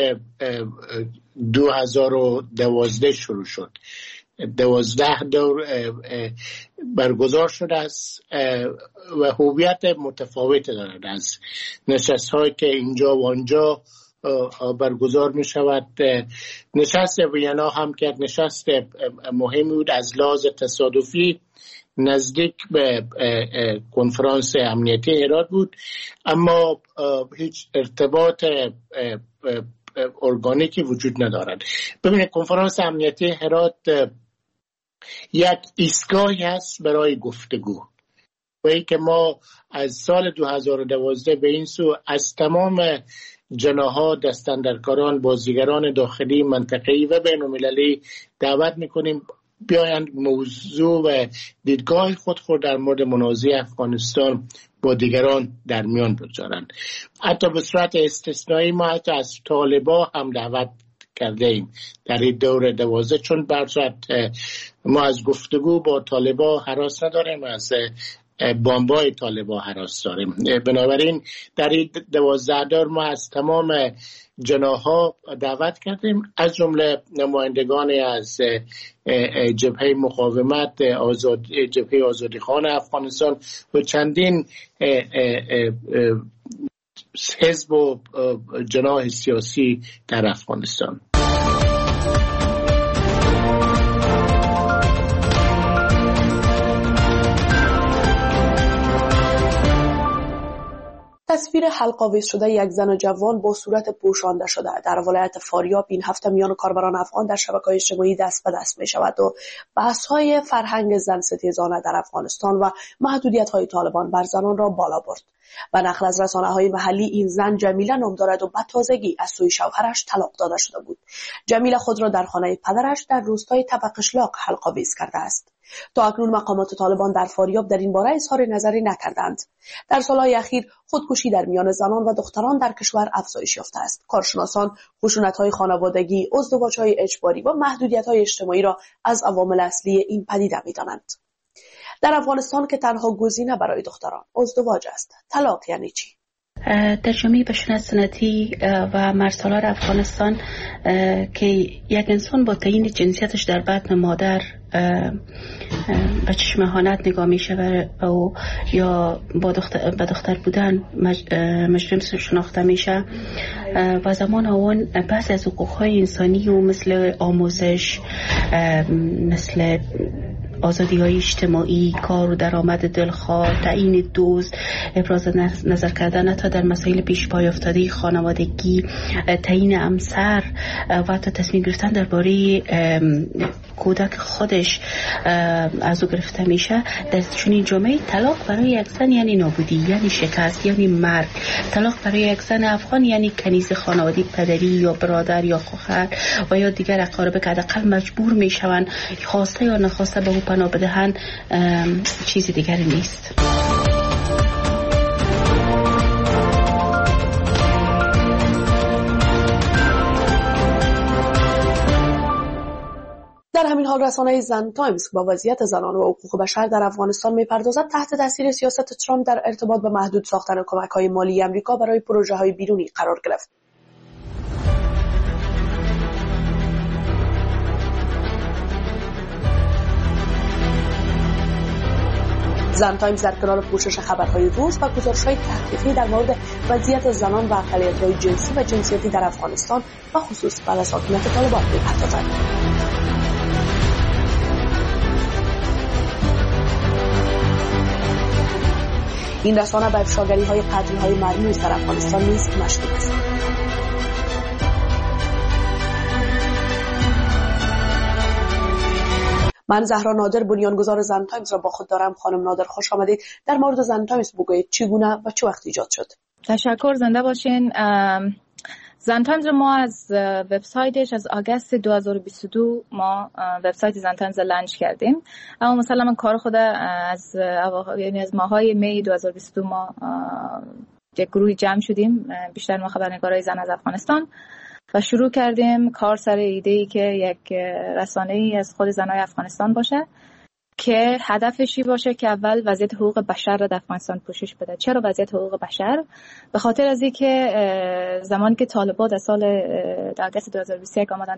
دو هزار و دوازده شروع شد. دوازده دور برگزار شده است و هویت متفاوت دارد از نشست هایی که اینجا و آنجا برگزار می شود. نشست وینا هم که نشست مهمی بود از لحاظ تصادفی نزدیک به کنفرانس امنیتی هرات بود، اما هیچ ارتباط ارگانیکی وجود ندارد. ببینید کنفرانس امنیتی هرات یک ایستگاهی هست برای گفتگو و ای که ما از سال دو هزار و دوازده به این سو از تمام جناح‌ها، دستاندرکاران، بازیگران داخلی، منطقه‌ای و بین‌المللی دعوت می‌کنیم بیایند موضوع و دیدگاه خود خود در مورد منازعه افغانستان با دیگران در میان بگذارند. حتی به صورت استثنایی ما حتی از طالبا هم دعوت کرده ایم در این دور دوازده، چون برصورت ما از گفتگو با طالبا هراس نداریم، از بمبای طالبا هراس داریم. بنابراین در این دوازده دور ما از تمام جناح‌ها دعوت کردیم، از جمله نمایندگان از جبهه مقاومت، آزاد جبهه آزادیخوان افغانستان و چندین حزب و جناح سیاسی در افغانستان. تصویر حلق‌آویز شده یک زن جوان با صورت پوشانده شده در ولایت فاریاب این هفته میان کاربران افغان در شبکه‌های اجتماعی دست به دست می شود و بحث‌های فرهنگ زن ستیزانه در افغانستان و محدودیت‌های طالبان بر زنان را بالا برد. و نقل از رسانه‌های محلی این زن جمیله نام دارد و به تازگی از سوی شوهرش طلاق داده شده بود. جمیله خود را در خانه پدرش در روستای تبقشلاق حلق‌آویز کرده است. تا اکنون مقامات طالبان در فاریاب در این باره اظهار نظری نکردند. در سالهای اخیر خودکشی در میان زنان و دختران در کشور افزایش یافته است. کارشناسان خشونت‌های خانوادگی، ازدواج‌های اجباری و محدودیت‌های اجتماعی را از عوامل اصلی این پدیده می‌دانند. در افغانستان که تنها گزینه برای دختران ازدواج است، طلاق یعنی چی؟ در جامعه بشنت سنتی و مرسالار افغانستان که یک انسان با تعیین جنسیتش در بطن مادر به چشم اهانت نگاه میشه و یا با دختر, با دختر بودن مجرم شناخته میشه و زمان اون بحث از حقوقهای انسانی و مثل آموزش، مثل آزادی های اجتماعی، کار و درآمد دلخواه، تعیین دوست، ابراز نظر کردن تا در مسائل پیش پای افتاده خانوادگی، تعیین همسر و حتی تصمیم گرفتن درباره کودک خودش از او گرفته میشه. در چنین جامعه طلاق برای یک زن یعنی نابودی، یعنی شکست، یعنی مرگ. طلاق برای یک زن افغان یعنی کنیز خانوادگی، پدری یا برادر یا خواهر و یا دیگر اقارب که حداقل مجبور میشوند خواسته یا نخواسته به او پناه بدهند، چیزی دیگری نیست. در همین حال رسانه زن تایمز با وضعیت زنان و حقوق بشر در افغانستان می‌پردازد تحت تاثیر سیاست ترامپ در ارتباط به محدود ساختن کمک‌های مالی آمریکا برای پروژه‌های بیرونی قرار گرفت. زن تایمز در کنار پوشش خبرهای روز و گزارش‌های تحقیقی در مورد وضعیت زنان و اقلیت‌های جنسی و جنسیتی در افغانستان و خصوص بعد از حاکمیت طالبان می‌پردازد. این رسانه به افشاگری‌های قتل‌های مرموز در افغانستان نیز مشغول است. من زهرا نادر بنیانگذار زن تایمز را با خود دارم. خانم نادر خوش آمدید. در مورد زن تایمز بگویید چگونه و چه وقت ایجاد شد؟ تشکر، زنده باشین. زن تایمز ما از وبسایتش از آگوست دو هزار و بیست و دو ما وبسایت زن تایمز لانچ کردیم. اما مثلا من کار خود از یعنی از ماهای می دو هزار و بیست و دو ما یک گروهی جمع شدیم، بیشتر ما خبرنگارای زن از افغانستان، و شروع کردیم کار سر ایده‌ای که یک رسانه‌ای از خود زنای افغانستان باشه که هدفشی باشه که اول وضعیت حقوق بشر را در افغانستان پوشش بده. چرا وضعیت حقوق بشر؟ به خاطر از اینکه زمانی که طالبان در سال آگوست دو هزار و بیست و یک آمدن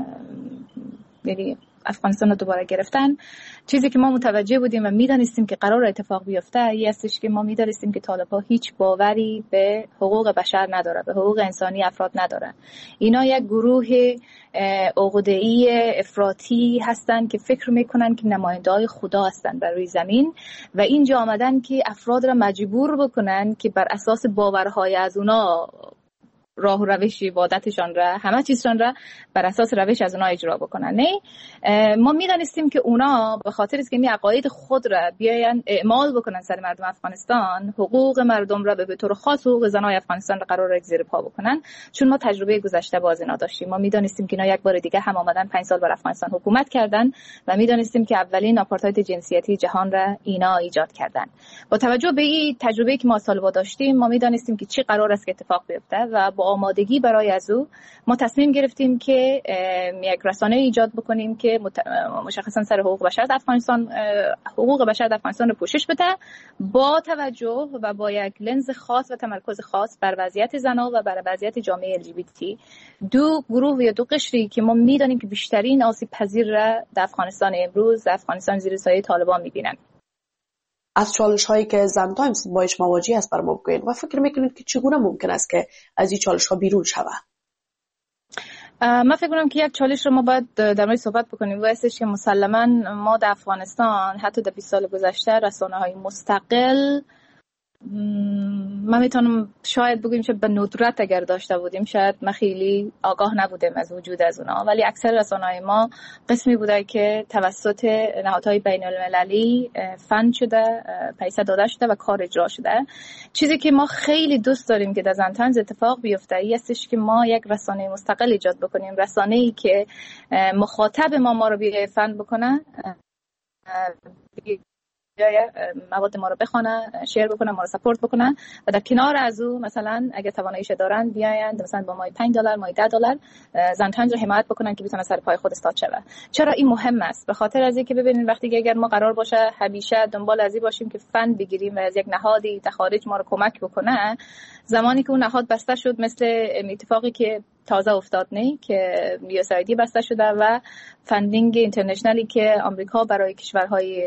یعنی افغانستان رو دوباره گرفتن، چیزی که ما متوجه بودیم و میدانستیم که قرار اتفاق بیفته این استش که ما میدانستیم که طالبان هیچ باوری به حقوق بشر نداره، به حقوق انسانی افراد نداره. اینا یک گروه عقده‌ای افراطی هستن که فکر میکنن که نماینده‌های خدا هستن بر روی زمین و اینجا آمدن که افراد را مجبور بکنن که بر اساس باورهای از اونا راه و روش عبادتشان را، همه چیزشان را بر اساس روش از اونا اجرا بکنن. نه، ما میدانستیم که اونا به خاطر اینکه این عقاید خود را بیاین اعمال بکنن سر مردم افغانستان، حقوق مردم را به طور خاص حقوق زنای افغانستان را قرار زیر پا بکنن. چون ما تجربه گذشته باز اینا داشتیم، ما میدانستیم که اینا یک بار دیگه هم آمدن پنج سال بر افغانستان حکومت کردن و میدانستیم که اولین آپارتاید جنسیتی جهان را اینا ایجاد کردن. با توجه به این تجربه که ما سالها داشتیم، ما میدانستیم که چی قرار است که اتفاق بیفته و با آمادگی برای از او ما تصمیم گرفتیم که یک رسانه ایجاد بکنیم که مشخصا سر حقوق بشر در افغانستان حقوق بشر در افغانستان رو پوشش بده، با توجه و با یک لنز خاص و تمرکز خاص بر وضعیت زنان و بر وضعیت جامعه ال جی بی تی، دو گروه یا دو قشری که ما میدانیم که بیشترین آسیب پذیر را در افغانستان امروز در افغانستان زیر سایه طالبان میبینن. از چالش هایی که زن تایمز باش مواجه است برام بگویید و فکر میکنید که چگونه ممکن است که از این چالش ها بیرون شود؟ من فکر کنم که یک چالش رو ما باید در مورد صحبت بکنیم و استش که مسلما ما در افغانستان حتی در بیست سال گذشته رسانه های مستقل من میتونم شاید بگویم که به ندرت اگر داشته بودیم شاید ما خیلی آگاه نبودیم از وجود از اونا، ولی اکثر رسانه‌های ما قسمی بوده که توسط نهادهای بین المللی فند شده، پیسه داده شده و کار اجرا شده. چیزی که ما خیلی دوست داریم که در زن تایمز اتفاق بیفته این استش که ما یک رسانه مستقل ایجاد بکنیم، رسانه‌ای که مخاطب ما ما رو بیای فند بکنه، مواد ما رو بخونن، شیر بکنن، ما رو سپورت بکنن و در کنار از او مثلا اگه تواناییش دارن بیاین مثلا با مای پنج دلار مای ده دلار زن تایمز رو حمایت بکنن که بتونه سر پای خود استاد شه. چرا این مهم است؟ به خاطر از اینکه ببینید وقتی که اگر ما قرار باشه همیشه دنبال از این باشیم که فند بگیریم و از یک نهادی در خارج ما رو کمک بکنه، زمانی که اون نهاد بسته شد مثل اتفاقی که تازه افتاد نه که یو اس آی دی بسته شده و فندینگ اینترنشنالی که آمریکا برای کشورهای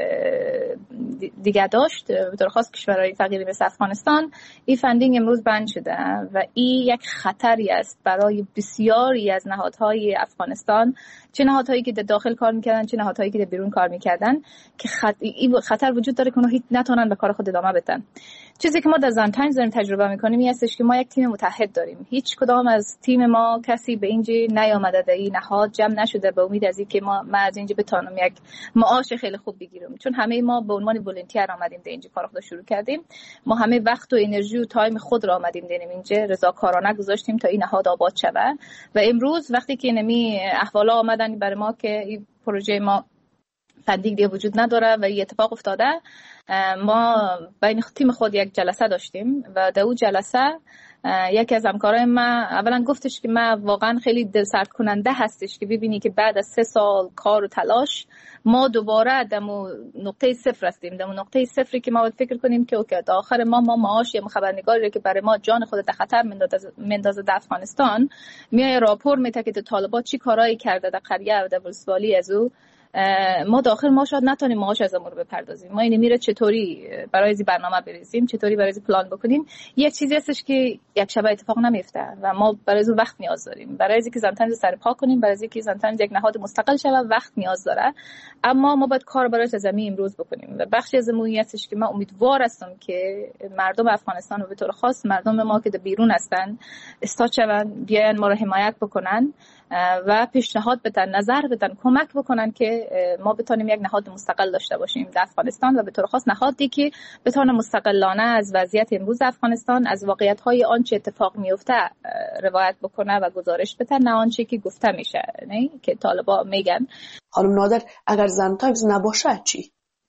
دیگه داشت به طور خاص کشورهای فقیری مثل افغانستان، این فندینگ امروز بند شده و این یک خطری است برای بسیاری از نهادهای افغانستان، چه نهادهایی که در داخل کار میکردن چه نهادهایی که در بیرون کار میکردن، که خط... این خطر وجود داره که اونها هیچ نتونن به کار خود ادامه بدن. چیزی که ما در زن تایمز داریم تجربه میکنیم این هستش که ما یک تیم متحد داریم. هیچ کدام از تیم ما کسی به اینجا نیامده، در این نهاد جمع نشده به امید از اینکه ما ما از اینجا بتونیم یک معاش خیلی خوب بگیریم، چون همه ما به عنوان ولنتیر آمدیم در اینجا کار خود شروع کردیم. ما همه وقت و انرژی و تایم خود را آمدیم داریم اینجا رضاکارانه گذاشتیم تا این نهاد آباد شود و امروز وقتی که نمی احوالا آمدن برای ما که این پروژه ما فندینگ دیگه وجود نداره و این اتفاق افتاده، ما بین تیم خود یک جلسه داشتیم و در اون جلسه یکی از همکارای من اولا گفتش که من واقعا خیلی دلسرد کننده هستش که ببینی که بعد از سه سال کار و تلاش ما دوباره دمو نقطه صفر هستیم، دمو نقطه صفری که ما باید فکر کنیم که اوکی تا آخر ما ما معاش یا خبرنگاری که برای ما جان خود در خطر مندازه در افغانستان میای راپور میده که طالبان چی کارایی کرده در قریه و در ولسوالی از او، ما داخل ما شاید نتونیم معاش از امور بپردازیم. ما اینو میره چطوری برای این برنامه بریزیم، چطوری برای پلان بکنیم. یک چیزی هستش که یک شب اتفاق نمیفته و ما برای اون وقت نیاز داریم. برای اینکه زنتنز سر پا کنیم، برای اینکه زنتنز یک نهاد مستقل شه وقت نیاز داره. اما ما باید کار برای زمین امروز بکنیم و بخشی از امور هستش که من امیدوار هستم که مردم افغانستان و به طور خاص مردم ما که در بیرون هستن استاد شون، بیاین ما رو حمایت بکنن و پیشنهاد بدن، نظر بدن، کمک بکنن که ما بتونیم یک نهاد مستقل داشته باشیم در افغانستان و به طور خاص نهادی که بتونه مستقلانه از وضعیت امروز افغانستان، از واقعیت‌های آنچه اتفاق میفته روایت بکنه و گزارش بده، نه آنچه که گفته میشه، نه که طالبان میگن. خانم نادر اگر زن تایمز نباشه چی؟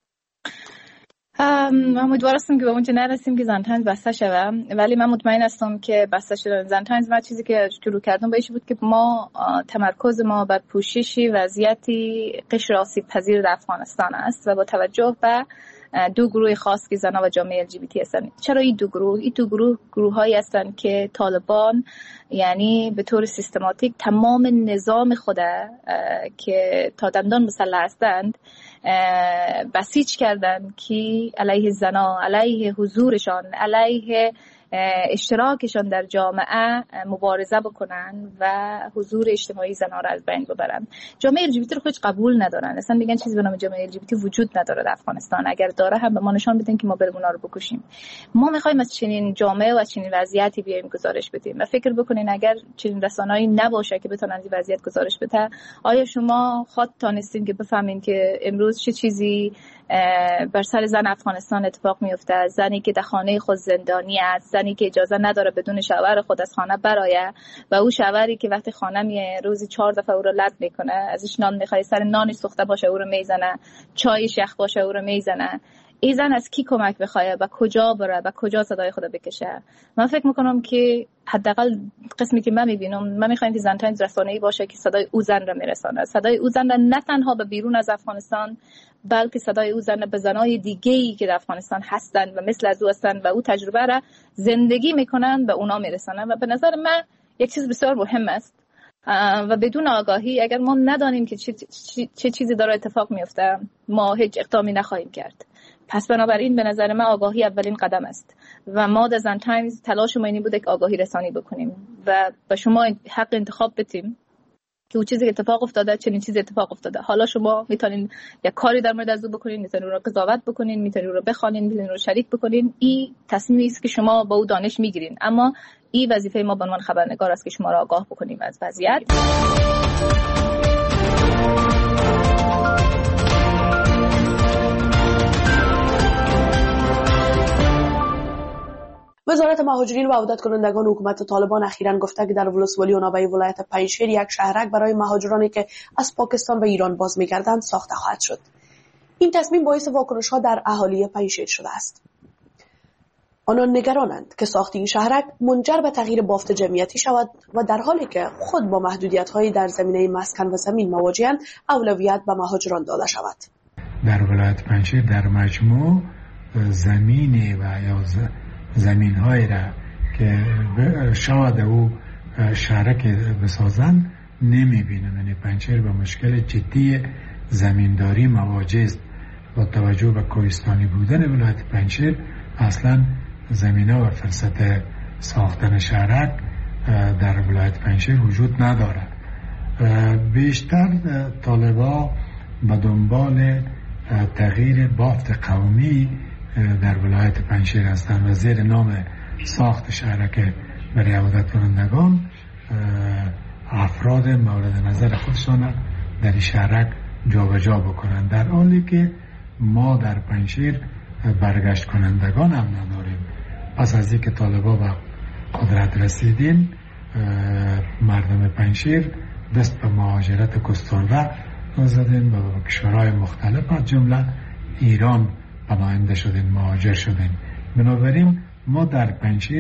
من امیدوار هستم که به اونجا نرسیم که زن تایمز بسته شوه، ولی من مطمئن هستم که بسته شدن زن تایمز ما چیزی که شروع کردم بهش بود که ما تمرکز ما بر پوششی وضعیتی قشر آسیب پذیر در افغانستان است و با توجه به دو گروه خاص که زنان و جامعه ال جی بی تی هستن. چرا این دو گروه؟ این دو گروه گروه‌هایی هستن که طالبان یعنی به طور سیستماتیک تمام نظام خود که تا دندان مسلح هستند بسیج کردن که علیه زنان، علیه حضورشان، علیه اشتراکشان در جامعه مبارزه بکنن و حضور اجتماعی زنان را از بین ببرن. جامعه ال جی بی تی رو خودش قبول ندارن، اصلا میگن چیزی به نام جامعه ال جی بی تی وجود نداره در افغانستان، اگر داره هم به ما نشان بدین که ما بریم اونا رو بکشیم. ما میخوایم از چنین جامعه و از چنین وضعیتی بیایم گزارش بدیم و فکر بکنین اگر چنین رسانه‌ای نباشه که بتونن این وضعیت گزارش بده، آیا شما خود تانستین که بفهمین که امروز چه چیزی بر سر زن افغانستان اتفاق میفته؟ زنی که در خانه خود زندانی است، زنی که اجازه نداره بدون شوهر خود از خانه برایه و او شوهری که وقتی خانه میه روزی چهار دفعه او رو لط میکنه، ازش نان میخواد، سر نانی سوخته باشه او رو میزنه، چایش یخ باشه او رو میزنه. این زن از کی کمک بخواد و کجا بره و کجا صدای خود بکشه؟ من فکر میکنم که حداقل قسمی که من میبینم، من میخوایم که زن تایمز رسانه‌ای باشه که صدای او زن را میرسانه، صدای او زن را نه تنها به بیرون از افغانستان بلکه صدای او زن به زنای دیگه‌ای که در افغانستان هستند و مثل از او هستند و او تجربه را زندگی میکنن به اونا میرسانن. و به نظر من یک چیز بسیار مهم است و بدون آگاهی اگر ما ندانیم که چه, چه چیزی داره اتفاق میفته ما هیچ اقدامی نخواهیم کرد. پس بنابراین به نظر من آگاهی اولین قدم است و ما در زن تایمز تلاش ما اینی بوده که آگاهی رسانی بکنیم و به شما حق انتخاب بدیم که اون چیزی که اتفاق افتاده چنین چیزی اتفاق افتاده. حالا شما میتونین یک کاری در مورد از او بکنین، میتونین رو قضاوت بکنین، میتونین رو بخوانین، میتونین رو شریک بکنین. این تصمیمی است که شما با او دانش میگیرین، اما این وظیفه ما به عنوان خبرنگار است که شما را آگاه بکنیم از وضعیت. وزارت مهاجرین و عودت کنندگان حکومت طالبان اخیراً گفته که در ولسوالی و نوبه ولایت پنجشیر یک شهرک برای مهاجرانی که از پاکستان به ایران باز می‌گردند ساخته خواهد شد. این تصمیم باعث واکنش‌ها در اهالی پنجشیر شده است. آنان نگرانند که ساخت این شهرک منجر به تغییر بافت جمعیتی شود و در حالی که خود با محدودیت‌های در زمینه مسکن و زمین مواجهند اولویت به مهاجران داده شود. در ولایت پنجشیر در مجموع زمین و یا زمین های را که شاید او شهرک بسازن نمی بینم. یعنی پنجشیر به مشکل جدی زمینداری مواجه است. با توجه به کوهستانی بودن ولایت پنجشیر اصلا زمینه و فرصت ساختن شهرک در ولایت پنجشیر وجود ندارد. بیشتر طالبا به دنبال تغییر بافت قومی در ولایت پنجشیر هستند و زیر نام ساخت شهرک برای عودت کنندگان افراد مورد نظر خودشان در این شهرک جابجا بکنند، در حالی که ما در پنجشیر برگشت کنندگان هم نداریم. پس از اینکه طالبا به قدرت رسیدیم مردم پنجشیر دست به مهاجرت گسترده زدیم و به کشورهای مختلف از جمله ایران پناهنده شدیم، مهاجر شدیم. بنابراین ما در پنجشیر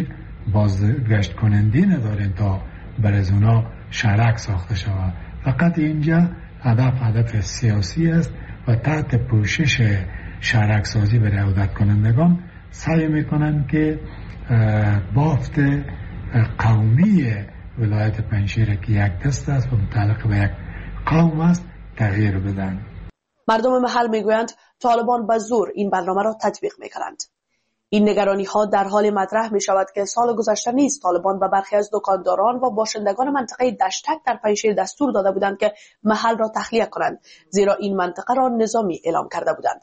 بازگشت کننده نداریم تا بر از اونا شهرک ساخته شود. فقط اینجا هدف هدف سیاسی است و تحت پوشش شهرک سازی برای عودت کنندگان سعی میکنند که بافت قومی ولایت پنجشیر که یک دست است و متعلق به یک قوم است تغییر بدن. مردم محل میگویند طالبان به زور این برنامه را تطبیق میکنند. این نگرانی ها در حال مطرح می شود که سال گذشته نیز طالبان به برخی از دکانداران و باشندگان منطقه دشتک در پنجشیر دستور داده بودند که محل را تخلیه کنند، زیرا این منطقه را نظامی اعلام کرده بودند.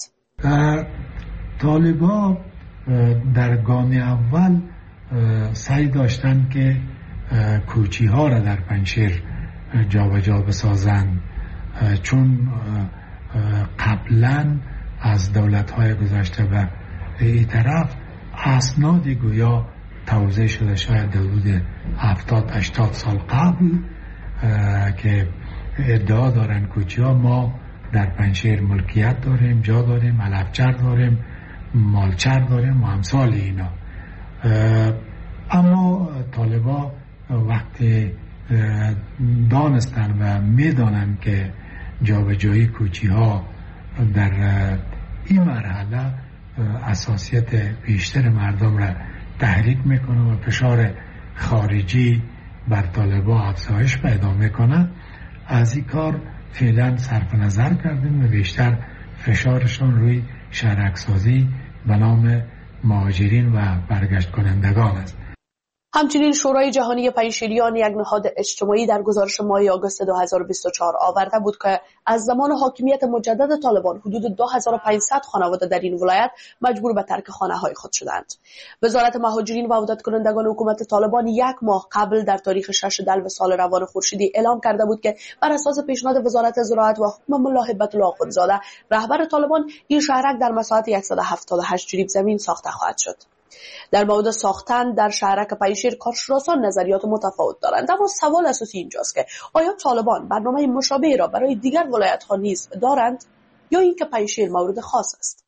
طالبان در گام اول سعی داشتند که کوچی ها را در پنجشیر جابجا بسازند، چون قبلا از دولت های گذشته به این طرف اسنادی گویا توزیع شده شاید در حدود هفتاد هشتاد سال قبل که ادعا دارن کوچی ها ما در پنجشیر ملکیت داریم، جا داریم، علفچر داریم، مالچر داریم و امثال اینا. اما طالبا وقتی دانستن و میدانن که جابجایی کوچی ها در این مرحله اساسیت بیشتر مردم را تحریک میکنه و فشار خارجی بر طالبا افزایش پیدا میکنه، از این کار فعلا صرف نظر کردیم و بیشتر فشارشون روی شهرک‌سازی به نام مهاجرین و برگشت کنندگان است. همچنین شورای جهانی پنجشیریان یک نهاد اجتماعی در گزارش ماه آگوست دو هزار و بیست و چهار آورده بود که از زمان حاکمیت مجدد طالبان حدود دو هزار و پانصد خانواده در این ولایت مجبور به ترک خانه‌های خود شدند. وزارت مهاجرین و عودت کنندگان حکومت طالبان یک ماه قبل در تاریخ شش دلو سال روان خورشیدی اعلام کرده بود که بر اساس پیشنهاد وزارت زراعت و حکم ملا هبت الله آخوندزاده رهبر طالبان این شهرک در مساحت صد و هفتاد و هشت جریب زمین ساخته خواهد شد. در مورد ساختن در شهرک پنجشیر کارشناسان نظریات متفاوت دارند، اما سوال اساسی اینجاست که آیا طالبان برنامه مشابهی را برای دیگر ولایت‌ها نیز دارند یا اینکه پنجشیر مورد خاص است؟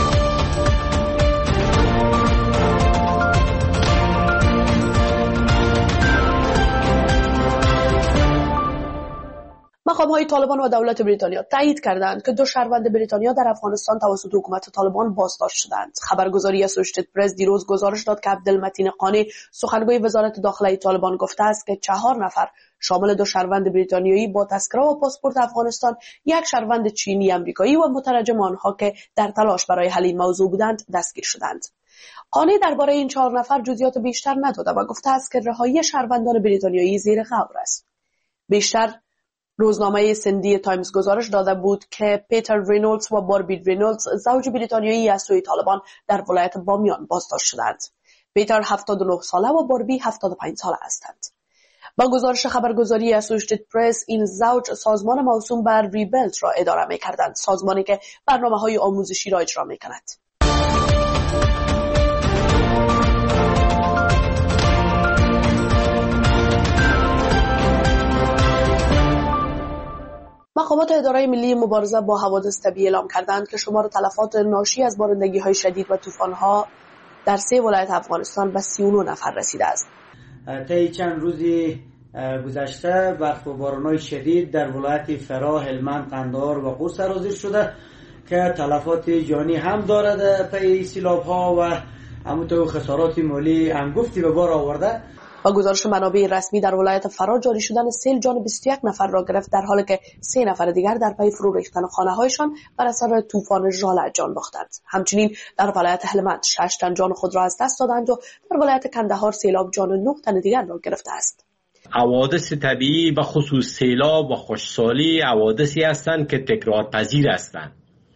مقام‌های طالبان و دولت بریتانیا تایید کردند که دو شهروند بریتانیا در افغانستان توسط حکومت طالبان بازداشت شدند. خبرگزاری اسوسییتد پرس دیروز گزارش داد که عبدالمتین قانی سخنگوی وزارت داخله طالبان گفته است که چهار نفر شامل دو شهروند بریتانیایی با تذکره و پاسپورت افغانستان، یک شهروند چینی امریکایی و مترجم آنها که در تلاش برای حل این موضوع بودند دستگیر شدند. قانی درباره این چهار نفر جزئیات بیشتر نداده و گفته است که رهایی شهروندان بریتانیایی زیر غور است. بیشتر روزنامه سندی تایمز گزارش داده بود که پیتر رینولدز و باربی رینولدز زوج بریتانیایی از سوی طالبان در ولایت بامیان بازداشت شدند. پیتر هفتاد و نه ساله و باربی هفتاد و پنج ساله هستند. با گزارش خبرگزاری اسوسییتد پرس این زوج سازمان موسوم بر ریبلت را اداره می‌کردند، سازمانی که برنامه‌های آموزشی را اجرا می‌کند. مقامات اداره ملی مبارزه با حوادث طبیعی اعلام کردند که شمار تلفات ناشی از بارندگی‌های شدید و طوفان‌ها در سه ولایت افغانستان به سی و نه نفر رسیده است. طی چند روزی گذشته برف و باران‌های شدید در ولایت فراه، هلمند، قندهار و قم سرازیر شده که تلفات جانی هم دارد پی سیلاب‌ها و همونطور خسارات مالی انگفتی به بار آورده. با گزارش منابع رسمی در ولایت فراه جاری شدن سیل جان بیست و یک نفر را گرفت، در حالی که سه نفر دیگر در پی فرو ریختن خانه‌هایشان بر اثر طوفان ژاله جان باختند. همچنین در ولایت هلمند شش تن جان خود را از دست دادند و در ولایت کندهار سیلاب جان نه تن دیگر را گرفته است. حوادث طبیعی و خصوص سیلاب و خشکسالی حوادثی هستند که تکرار پذیر هستند.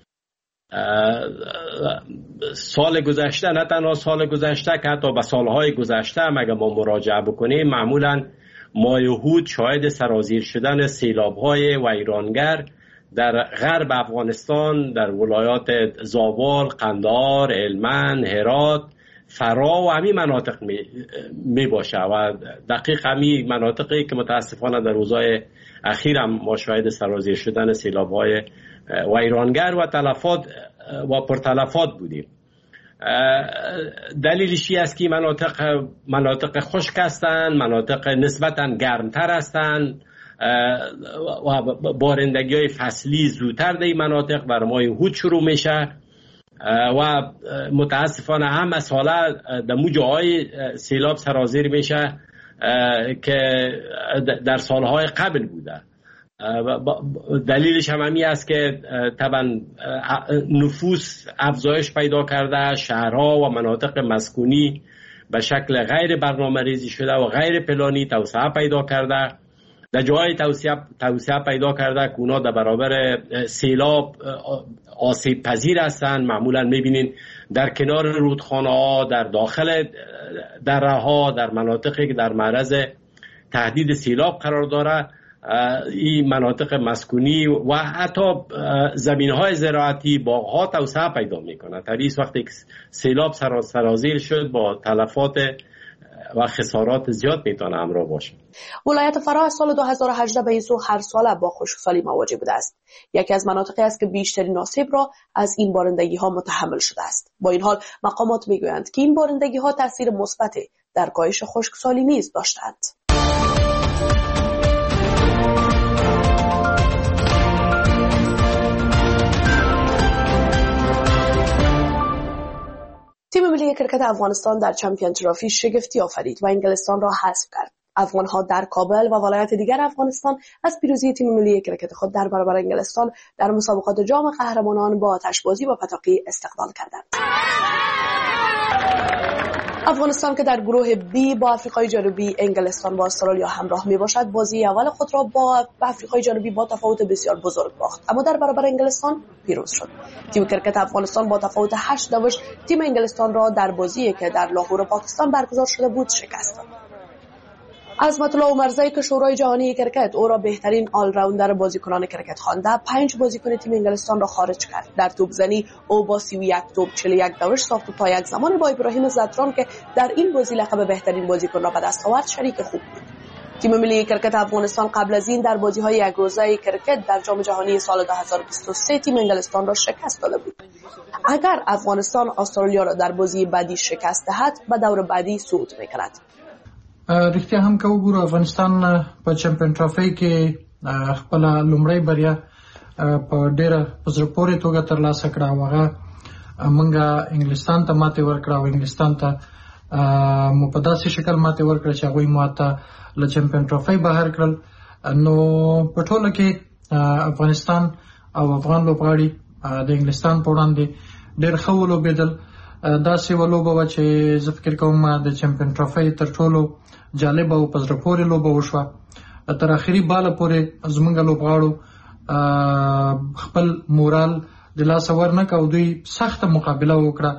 سال گذشته، نه تنها سال گذشته که حتی به سالهای گذشته هم اگر ما مراجعه بکنیم، معمولا ماه هود شاهد سرازیر شدن سیلاب‌های ویرانگر در غرب افغانستان، در ولایات زابل، قندهار، هلمند، هرات، فراه و همین مناطق می, می باشه و دقیق همین مناطقی که متاسفانه در روزهای اخیر هم ما شاهد سرازیر شدن سیلاب‌های ویرانگر و تلفات و پرتلفات بودیم. دلیلش این است که مناطق مناطق خشک هستند، مناطق نسبتاً گرمتر هستند و بارندگی های فصلی زودتر در این مناطق بر ماه هود شروع میشه و متاسفانه هم از حالا در مو جاهای سیلاب سرازیر میشه که در سالهای قبل بوده. دلیلش هم همی است که طبعا نفوس افزایش پیدا کرده، شهرها و مناطق مسکونی به شکل غیر برنامه ریزی شده و غیر پلانی توسعه پیدا کرده. در جای توسعه توسعه پیدا کرده که اونا در برابر سیلاب آسیب پذیر هستند. معمولا میبینین در کنار رودخانه ها، در داخل دره ها، در مناطقی که در معرض تهدید سیلاب قرار داره، این مناطق مسکونی و حتی زمین های زراعتی، باغ ها توسعه پیدا میکنه. طبیعی وقتی سیلاب سرازیر شد با تلفات و خسارات زیاد میتونه همراه باشه. ولایت فرا از سال دو هزار و هجده به این سو هر ساله با خشکسالی مواجه بوده است. یکی از مناطقی است که بیشترین آسیب را از این بارندگی ها متحمل شده است. با این حال مقامات میگویند که این بارندگی ها تاثیر مثبتی در کاهش خشکسالی نیز داشتند. تیم ملی کرکت افغانستان در چمپیون ترافی شگفتی آفرید و انگلستان را حذف کرد. افغان‌ها در کابل و ولایات دیگر افغانستان از پیروزی تیم ملی کرکت خود در برابر انگلستان در مسابقات جام قهرمانان با آتش‌بازی و پتاقی استقبال کردند. افغانستان که در گروه بی با آفریقای جنوبی، انگلستان و استرالیا همراه میباشد، بازی اول خود را با آفریقای جنوبی با تفاوت بسیار بزرگ باخت، اما در برابر انگلستان پیروز شد. تیم کرکت افغانستان با تفاوت هشت دو تیم انگلستان را در بازی که در لاهور پاکستان برگزار شده بود شکست داد. عظمت الله عمرزی که شورای جهانی کرکت او را بهترین آل راوندر بازیکنان کرکت خوانده، پنج بازیکن تیم انگلستان را خارج کرد. در توپزنی او با سی و یک توپ چهل و یک دورش ساخت و تا یک زمان با ابراهیم زتران که در این بازی لقب بهترین بازیکن را به دست آورد شریک خوب بود. تیم ملی کرکت افغانستان قبل از این در بازی‌های یک روزه کرکت در جام جهانی سال دو هزار و بیست و سه تیم انگلستان را شکست داده بود. اگر افغانستان استرالیا را در بازی بعدی شکست دهد، به دور بعدی صعود می‌کند. رښتیا هم که وګورو افغانستان په چمپیون ټرافي کې خپل لومړی بریا په ډیره په زړه پورې توګه ترلاسه کړه او هغه موږ انګلستان ته ماتې ورکړه او انګلستان ته مو په داسې شکل ماتې ورکړه چې هغوی مو ته له چمپیون ټرافي بهر کړل. نو په ټوله کې افغانستان او افغان لوبغاړي د انګلستان په وړاندې ډېر ښه ولوبېدل. داسې ولوبه وه چې زه فکر کوم د چمپیون ټرافي تر ټولو جالبه او په زړه پورې لوبه وشوه. تر اخري باله پورې زموږ لوبغاړو خپل مورال د لاسه ورنکړ او دوی سخته مقابله وکړه.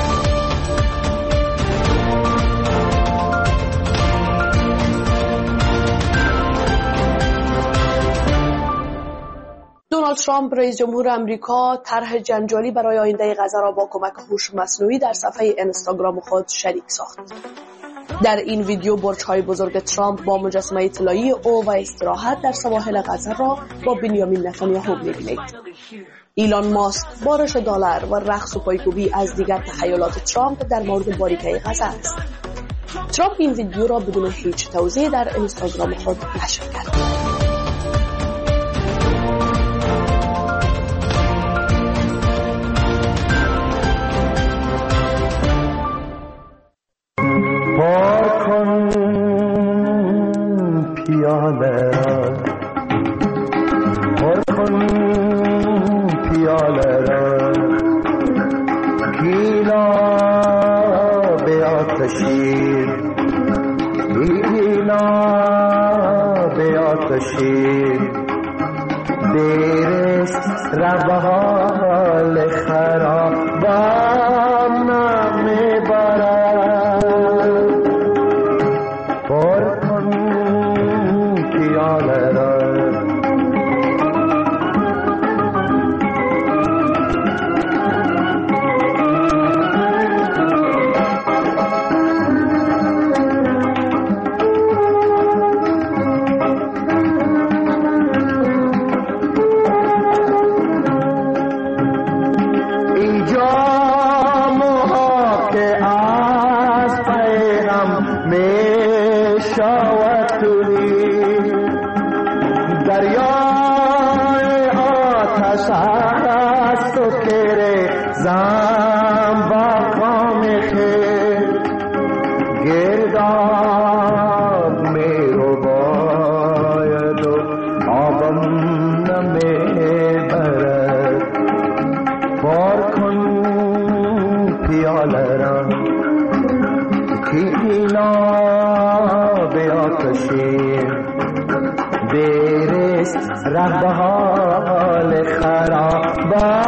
دونالد ترامپ رئیس جمهور امریکا طرح جنجالی برای آینده غزه را با کمک هوش مصنوعی در صفحه اینستاگرام خود شریک ساخت. در این ویدیو برج‌های بزرگ ترامپ با مجسمه طلایی او و استراحت در سواحل غزه را با بنیامین نتانیاهو می‌بینید. ایلان ماسک بارش دلار و رقص و پایکوبی از دیگر تخیلات ترامپ در مورد باریکه غزه است. ترامپ این ویدیو را بدون هیچ توضیح در اینستاگرام خود نشر کرد. اینجا است و کره زم با قام خیر گرداب میرو باید و آبم نمیبرد بار کن پیاله را که اینا به آتشی دیرست ره به حال خراب